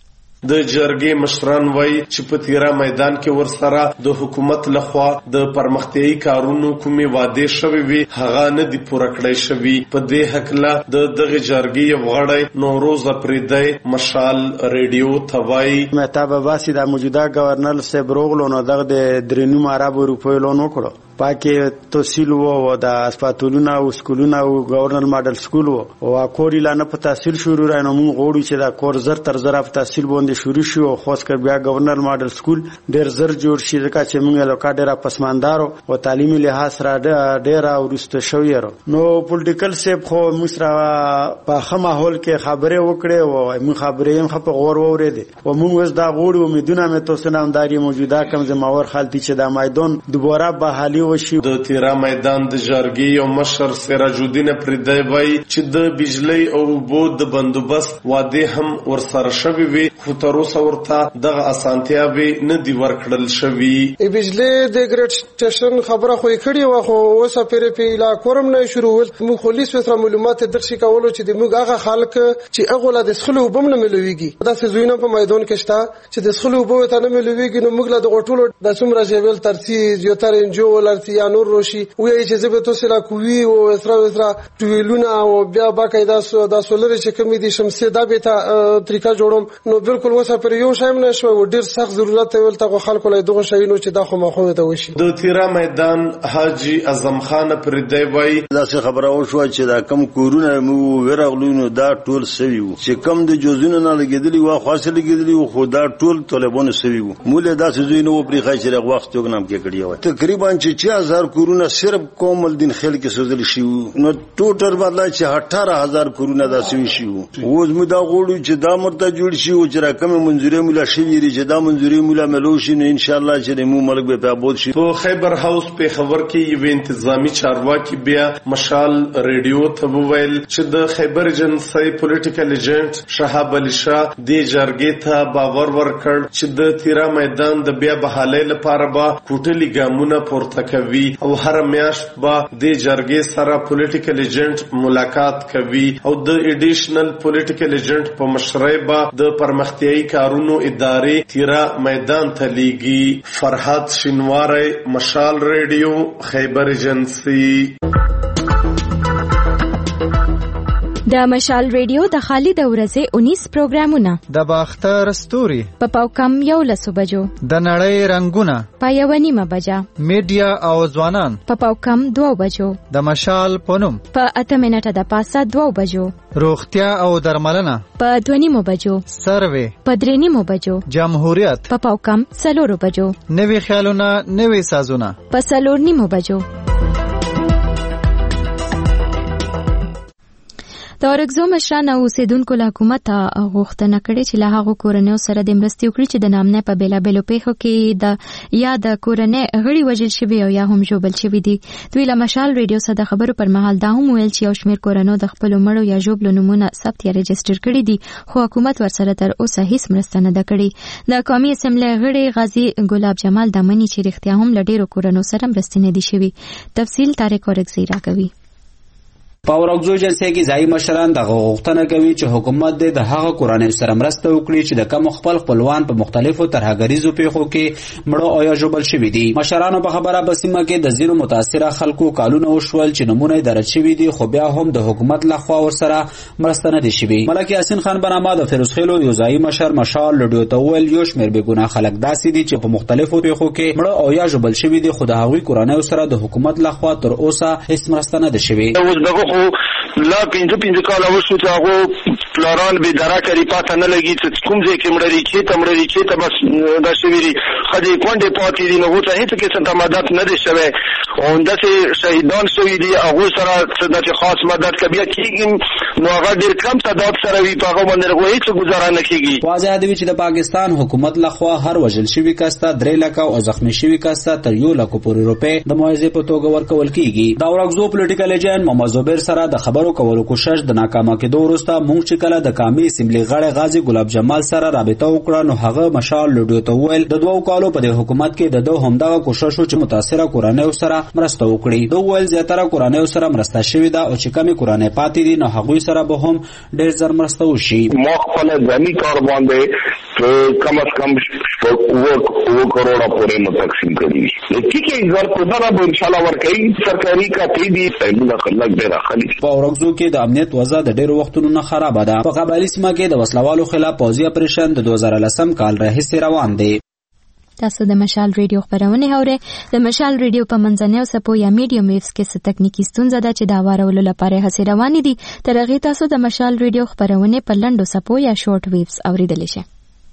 د جرګې مشران وایي چې په تیرا میدان کې ورسره د حکومت لخوا د پرمختیایي کارونو کومې وعدې شوې وي هغه نه دي پوره کړی شوي. په دې هکله د دغه جرګې یو غړی نوروز اپریدی مشال ریډیو ته وایي مهتاب عباسي د موجوده گورنر صاحب روغلو نو دغه د درې نیم اربو روپیو لون وکړو پاکه تحصیل وو او د اسپیټالونو او سکولونو او گورنر ماډل سکول وو او کور اعلان په تحصیل شروع رانه موږ غوړو چې دا کور زر تر زر په تحصیل باندې شروع شو او خاص کر بیا گورنر ماډل سکول ډیر زر جوړ شي ځکه چې موږ له کاډر پسماندارو او تعلیمي لحاظ را ډیر او رسته شوی نو پولیټیکل سیب خو مشره په خمه هول کې خبره وکړي او موږ خبرې هم په غور وورېدې او موږ وس دا غوړو امیدونه مې تاسو نه انداري موجوده کم زموږ خالتي چې دا میدان دوباره بحالي وشي د تیرا میدان د جرګې او مشر سراج الدین پردی وای چې د بجلی او بود د بندوبست واده هم ورسره شوی وي خو تر اوسه ورته دغه اسانتیاوي نه دی ورکړل شوی. بجلی د ګریډ سټیشن خبره خو کړي و خو اوسه پیر په لا کورم نه شروع ول مو پولیس وسره معلومات درشي کولو چې د موږ هغه خلک چې هغه لا د سخلو وبم نه ملويږي دا څه زوینه په میدان کې شته چې د سخلو وبو ته نه ملويږي نو موږ لا د غټولو د څومره جبل ترتیب یو تر انجو ولرتي یا نور روشي وایي چې زه به تاسو لا کوي او اسرا اسرا ټویلونه او بیا باقاعده سو د سولر چې کمی دي شمسي دا به ته طریقه جوړم نو بالکل وسه پر یو شایم نشو ډیر سخت ضرورت ویل ته خلکو له دغه شي نو چې دا خو مخه ته وشي. د تیرا میدان حاجی اعظم خان پر دی وای دا څه خبره او شو چې دا کم کورونه مو ورغلونو دا ټول سوي وو چې کم د جوزونه نه لګیدلی وا خاصه لګیدلی وو خو دا ټول طالبانو سوي وو مولا دا څه زوینه و پرې خاصه رغ وخت یو نام کې کړی و تقریبا چې چه هزار کورونه صرف کومل الدین خیل کې سوزل شي نو ټوټل بدلا چې اٹھارہ هزار کورونه دا سوي شي وو زمو دا غوړو چې دا مرته جوړ شي او چې رقم منځوري مولا شي ویری چې دا منځوري مولا ملو شي نو ان شاء الله چې مو ملک به پابود شي. په خیبر هاوس په خبر کې یو انتظامی چارواکي بیا مشال ریډیو ته وویل چې د خیبر ایجنسی پولیټیکل ایجنټ شهاب علي شاه د جرګې ته باور ورکړ چې د تیرا میدان د بیا بحالۍ لپاره به کوټلي ګامونه پورته کوي او هر میاشت به د جرګې سره پولیټیکل ایجنټ ملاقات کوي او د ایډیشنل پولیټیکل ایجنټ په مشرۍ به د پرمختیایي کارونو ادارې تیرا میدان ته لیږي. فرحات شینواری مشال ریډیو خیبر ایجنسی. د مشال ریډیو د خالد ورځې انیس پروګرامونه د باختر ستوري په پاوکم یو لسو بجو د نړۍ رنگونه په یو نیمه بجا میډیا او ځوانان په پاوکم دوه بجو د مشال پونم په اته منټه د پاسه دوه بجو روغتیا او درملنه په دوه نیمه بجو سروي په درې نیمه بجو جمهوریت په پاوکم څلور بجو نوي خیالونه نوي سازونه په څلور نیمه بجو. د اورګزو مشران او اوسیدونکو له حکومت غوښتنه کړې چې له هغو کورنیو سره د مرستې وکړي چې د نامنې په بېلابېلو پیښو کې د یا د کورنۍ غړي وژل شوي او یا هم ژوبل شوي دي. دوی له مشال ریډیو سره د خبرو پر مهال دا هم ویل چې یو شمېر کورنیو د خپلو مړو یا ژوبلو نومونه ثبت یا رجسټر کړي دي خو حکومت ورسره تر اوسه هیڅ مرسته نه ده کړې. د قومي اسمبلۍ غړي غازي ګلاب جمال دا مني چې رښتیا هم له ډېرو کورنیو سره مرستې نه دي شوي. تفصیل طارق اورګزی راکوي. په اورګزو جلسې کې ځایي مشران دغه غوښتنه کوي چې حکومت د هغه کورنیو سره مرسته وکړي چې د کم خپل خپلوان په مختلفو ترهګریزو پیښو کې مړه او یا ژوبل شوي دي. مشرانو په خبره په سیمه کې د زیرو متاثره خلکو کالونه وشول چې نمونه درج شوي دي خو بیا هم د حکومت لخوا ورسره مرسته نه دي شوي. ملک یاسین خان بنامه د فیروز خیلو یو ځایي مشر مشال لډیو ته ویل یو شمېر بېګناه خلک داسې دي چې په مختلفو پیښو کې مړه او یا ژوبل شوي دي خو د هغوی کورنیو سره د حکومت لخوا تر اوسه هیڅ مرسته نه ده شوي. لا پنځه پنځه کاله وشو چې هغه پلاران به درا کوي پاته نه لګي چې کوم ځای کې مړري چې تمړري چې ته بس دا شویری خدای کونډه پاتې دي نو ته هیڅ کې څه مدد نه دي شوی او داسې شهیدان شوی دي هغه سره څه خاص مدد کوي کیږي نو هغه ډیر کم تعداد سره وي په هغه باندې هغه هیڅ گزاره نه کیږي. واضح دی چې د پاکستان حکومت لخوا هر وژل شوی کسته درې لکه او زخمی شوی کسته تر یو لک پورې روپے د معاوضې په توګه ورکول کیږي. دا ورغزو پولیټیکل ایجنټ محمد زبیر سره د خبرو کولو کوشش د ناکامه کېدو وروسته موږ چې کله د قومي اسمبلۍ غړي غازي ګلاب جمال سره رابطه وکړه نو هغه مشال لډیو ته ویل د دوه کالو په د حکومت کې د دوه همدغه کوشش چې متاثره کورنیو سره مرسته وکړي. دوه ویل زیاتره کورنیو سره مرسته شوې ده او چې کمی کورنۍ پاتې دي نو هغوی سره به هم ډېر زر مرسته وشي. ما خپل ځاني کار باندې کم از کم اوه کروڑه پورې تقسیم کړي ٹھیک ہے زر کو دا به ان شاء الله ورکړي سرکاري کاپی دي موږ خلک ډېر اخلي. په اورګزو کې د امنیت وضع د ډېرو وختونو نه خرابه ده. په قبایلي سیمه کې د وسلوالو خلاف پوځي اپریشن د دوه زره لسم کال راهیسې روان دی. تاسو د مشال ریډیو خبرونه اورئ. د مشال ریډیو په منځنیو څپو یا میډیم ویوز کې څه تکنیکی ستونزه ده چې دا وارولو لپاره هڅې روانې دي. تر هغې تاسو د مشال ریډیو خبرونه په لنډو څپو یا شورت ویوز اوریدلی شئ.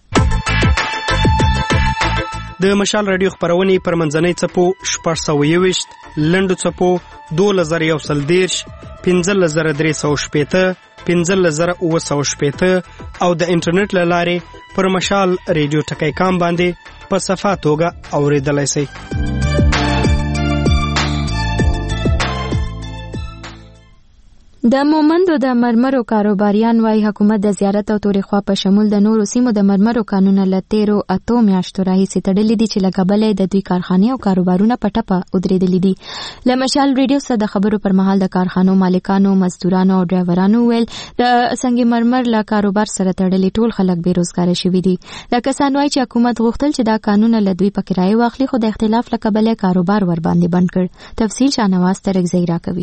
د مشال رادیو خبرونه پر منځنۍ څپو شپږ سوه یوویشت، لنډو څپو دولس زره یو سل دېرش، پنځلس زره درې سوه شپېته، پنځلس زره اووه سوه شپېته او د انټرنیټ له لارې پر مشال ریډیو ټکی کام باندې په صفه توګه اوریدلی شئ. د مومندو د مرمرو کاروباریان وايي حکومت د زیارت او تورې خوا په شمول د نورو سیمو د مرمرو کانونه له تیرو اتو میاشتو راهیسې تړلي دي چې له کبله د دوی کارخانې او کاروبارونه په ټپه ودرېدلي دي. له مشال ریډیو سره د خبرو پر مهال د کارخانو مالکانو، مزدورانو او ډرایورانو ویل د سنگ مرمر له کاروبار سره تړلي ټول خلک بیروزګاره شوي دي. دا کسان وايي چې حکومت غوښتل چې دا کانونه له دوی په کرایه واخلي، خو د اختلاف له کبله کاروبار ور باندې بند کړ. تفصیل شاهنواز ترکزی راکوي.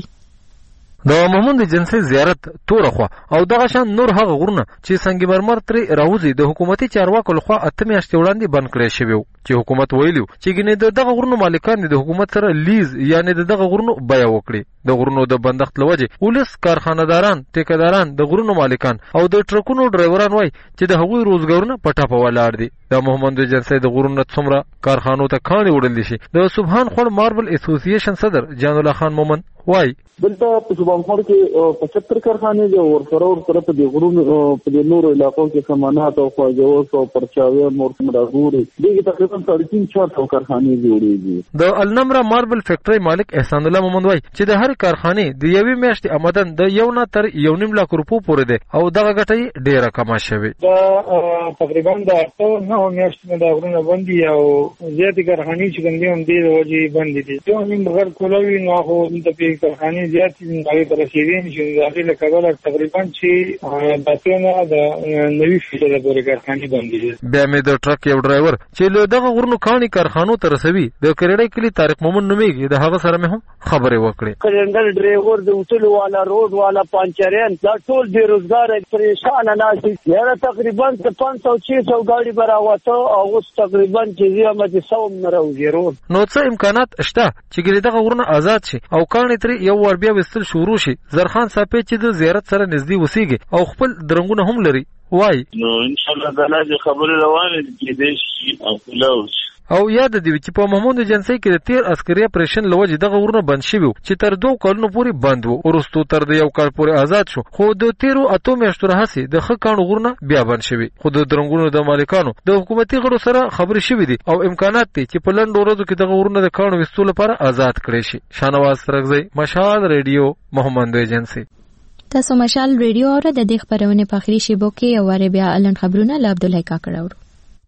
د مومند جنسي زیارت تورخوا او دغه شان نور هغه غرونه چې سنگ مرمر ترې راوځي د حکومتي چارواکو لخوا اته میاشتې وړاندې بند کړی شوی و چې حکومت ویلو چې ګینه د دغه غرونو مالکان د حکومت سره لیز یعنی د دغه غرونو بیه وکړي. د غرونو د بندښت لوجه ولس کارخانه‌داران، ټیکداران، د غرونو مالکان او د ټرکونو ډرایوران وای چې د هغوی روزګارونه په ټاپه ولاړ دي. د محمد جنسي د غرونو څومره کارخانو ته کاڼي وړل شي. د سبحان خور ماربل اسوسییشن صدر جان الله خان مومن وای دلته په سبحان خور کې پچهتر کارخانې دي او ورسره ورسره په دې غرونو په دې نورو علاقو کې سامانات او خواجوس او پرچاوي مور مراغوري دغه تقریبا تر تین چار سو کارخانې جوړېږي. د النمرا ماربل فیکټری مالک احسان الله مومن وای چې د هر کارخانې د یوې میاشتې آمدن د یو نه تر یو نیم لک روپو پورې ده او دغه ګټه ډیره کمه شوې. دا تقریبا د اته نه میاشتې د غرونو باندې او زیاتې کارخانې چې کوم دي هم دې وجې باندې دي. یو نیم بغیر کولوي نو هغه د پی کارخانې زیاتې هغه تر رسیدين چې داخله له کابل تقریبا چې د تنه د نوي فیصد پورې کارخانې باندې دي. بیا مې د ټرک یو ډرایور چې له دغه غرونو کاني کارخانو ته رسوي د کریډای کلی طارق مومن نومېږي د هغه سره مې هم خبرې وکړې. کلندر ډرایور د وټلو والا روډ والا پانچرین دا ټول بیروزګار پریشان ناشي. یاره تقریبا پانچ سو چھ سو ګاډي براوته او اوس تقریبا چې زیامت سو مروزيرو. نو څه امکانات شته چې دغه غرونه آزاد شي او کاني تر یو ور بیا وستل شروع شي. زرخان صاحب چې د زیارت سره نږدې وسیږي او خپل درنګونه هم لري وای نو ان شاء الله تعالی خبره روانه دي چې دیش او کلاوش او یاد دی چې په محمود جنسي کې د تیر عسکري اپریشن لوجه دغه ورونه بند شوی چې تر دوه کلونو پورې بند وو. ورستو تر د یو کال پورې آزاد شو خو د تیرو اتو میاشتو راهسي د خکانو ورونه بیا بند شوی. خو د درنګونو د مالکانو د حکومتي غړو سره خبرې شوې دي او امکانات دي چې په لنډ ورځو کې دغه ورونه د کانو وستو لپاره آزاد کړي شي. شاهنواز ترکزی، مشال ریډیو، محمد جنسي. تاسو مشال ریډیو اور د دې خبرونه په اخري شیبو کې او ور بیا الان خبرونه له عبد الله کاکړ اورو.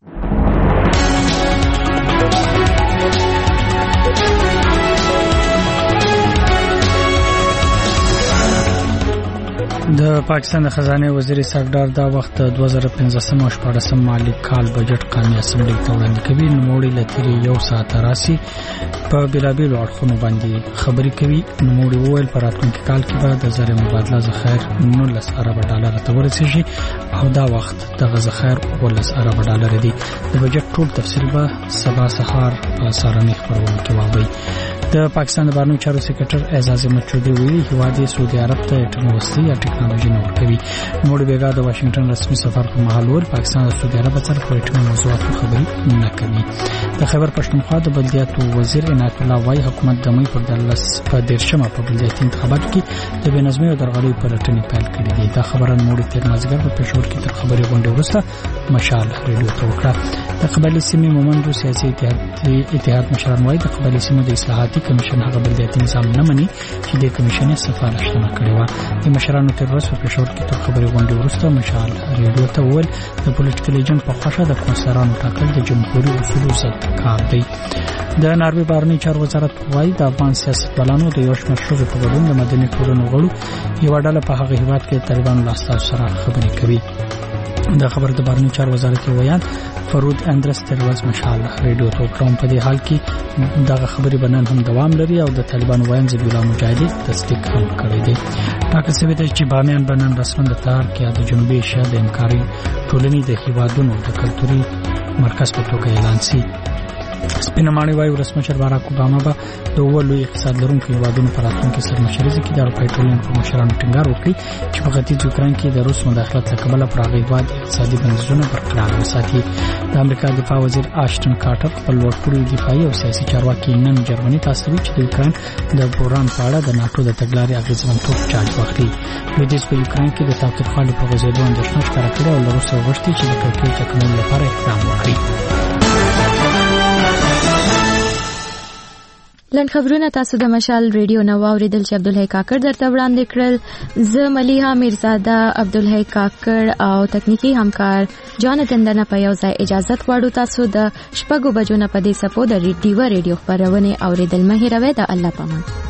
د پاکستان د خزانه وزیر سردار دا وخت دوه زره پنځه او شپږم مالی کال بجټ قومي اسمبلی ته وړاندې کوي. نوموړي لتري یو ساعت راسي په بلابل اړخونو باندې خبرې کوي. نوموړي وویل په راتلونکي کال کې به د زر مبادله ذخایر نولس ارب ډالر ته ورسیږي او دا وخت د ذخایر ولس ارب ډالر دي. د بجټ ټول تفصیل به سبا سهار په سارني خبرونه کې واوري. د پاکستان د بهرنیو چارو سکرټر اعزاز احمد چودھری ویلي هیواد سعودي عرب ته ټکنالوژي یا ټکنالوژي نه ورکوي. نوموړي بیګا د واشنگټن رسمي سفر په مهال ور پاکستان د سعودي عرب سره په ټولو موضوعاتو خبرې نه کوي. د خیبر پښتونخوا د بلدیاتو وزیر عنایت الله وای حکومت د مې پر دلس په دیرشمه په بلدیاتي انتخاباتو کې د بنظمي او درغلي پر لټنې پیل کړې دي. دا خبره نوموړي تیر مازیګر په پېښور کې تر خبرې غونډې وروسته مشال ریډیو ته وکړه. د قبایلی سیمې مومندو سیاسي اتحاد اتحاد مشران وای د قبایلی سیمو د اصلاحاتي کمیشن هغه بلدیاتي نظام نه مني چې د کمیشن سفارښتنه کړې و. د مشرانو تر ورځ په پېښور کې تر خبرې غونډې وروسته مشال ریډیو ته وویل د پولیټیکل ایجنټ په خوښه د کونسلرانو ټاکل د جمهوري اصولو ضد کار دی. د ناروې بهرنی چارو وزارت وایي د افغان سیاستوالانو د یو شمېر ښځو په ګډون د مدني ټولنو غړو یوه ډله په هغه هېواد کې د طالبانو له استازو سره خبرې کوي. د خبر د بهرنی چارو وزارت ویان فرود اندرس تر ورځ مشال ریډیو ته وکړم. په دې حال کې دغه خبرې بنن هم دوام لري او د طالبانو وایم ذبیح الله مجاهدی تصدیق هم کړی دی. ټاکل شوی دی چې بامیان بنن رسمن د تار کې د جنوبي ایشیا د همکاري ټولنې د هیوادونو د کلتوري مرکز په توګه اعلان شي. سپینمانه وايي ولسمشر باراک اوباما به د ولوي اقتصاد لرونکو هیوادونو پر راتلونکي سرمشري کې د اروپای ټولنې په مشرانو ټینګار وکړي چې په ختیځ یوکرين کې د روس مداخلت له کبله پر هغه هیواد اقتصادي بندیزونه برقرار وساتي. د امریکا دفاع وزیر آشټن کارټر خپل لوړپوړي دفاعي او سیاسي چارواکي نن جرمني ته استوي چې د یوکرين د بوران په اړه د ناتو د تګلارې اغیزمنتوب چارج واخلي. لویدیځ په یوکرين کې د تاوتریخوالي په غځېدو اندېښنه ښکاره کړې او له روسه وغوښتي چې د کړکېچ ټکنولو لپاره اقدام وکړي. لنډ خبرونه تاسو د مشال ریډیو نو اوریدل چې عبدالحی کاکړ درته وړاندې کړل. زه ملیحه میرزاده، عبدالحی کاکړ او تکنیکی همکار جانتن دنه په یو ځای اجازه غواړو. تاسو د شپږو بجو نه په دې سپو د ریډیو ریډیو خبرونه اوریدل مه هیروئ. د الله پامان.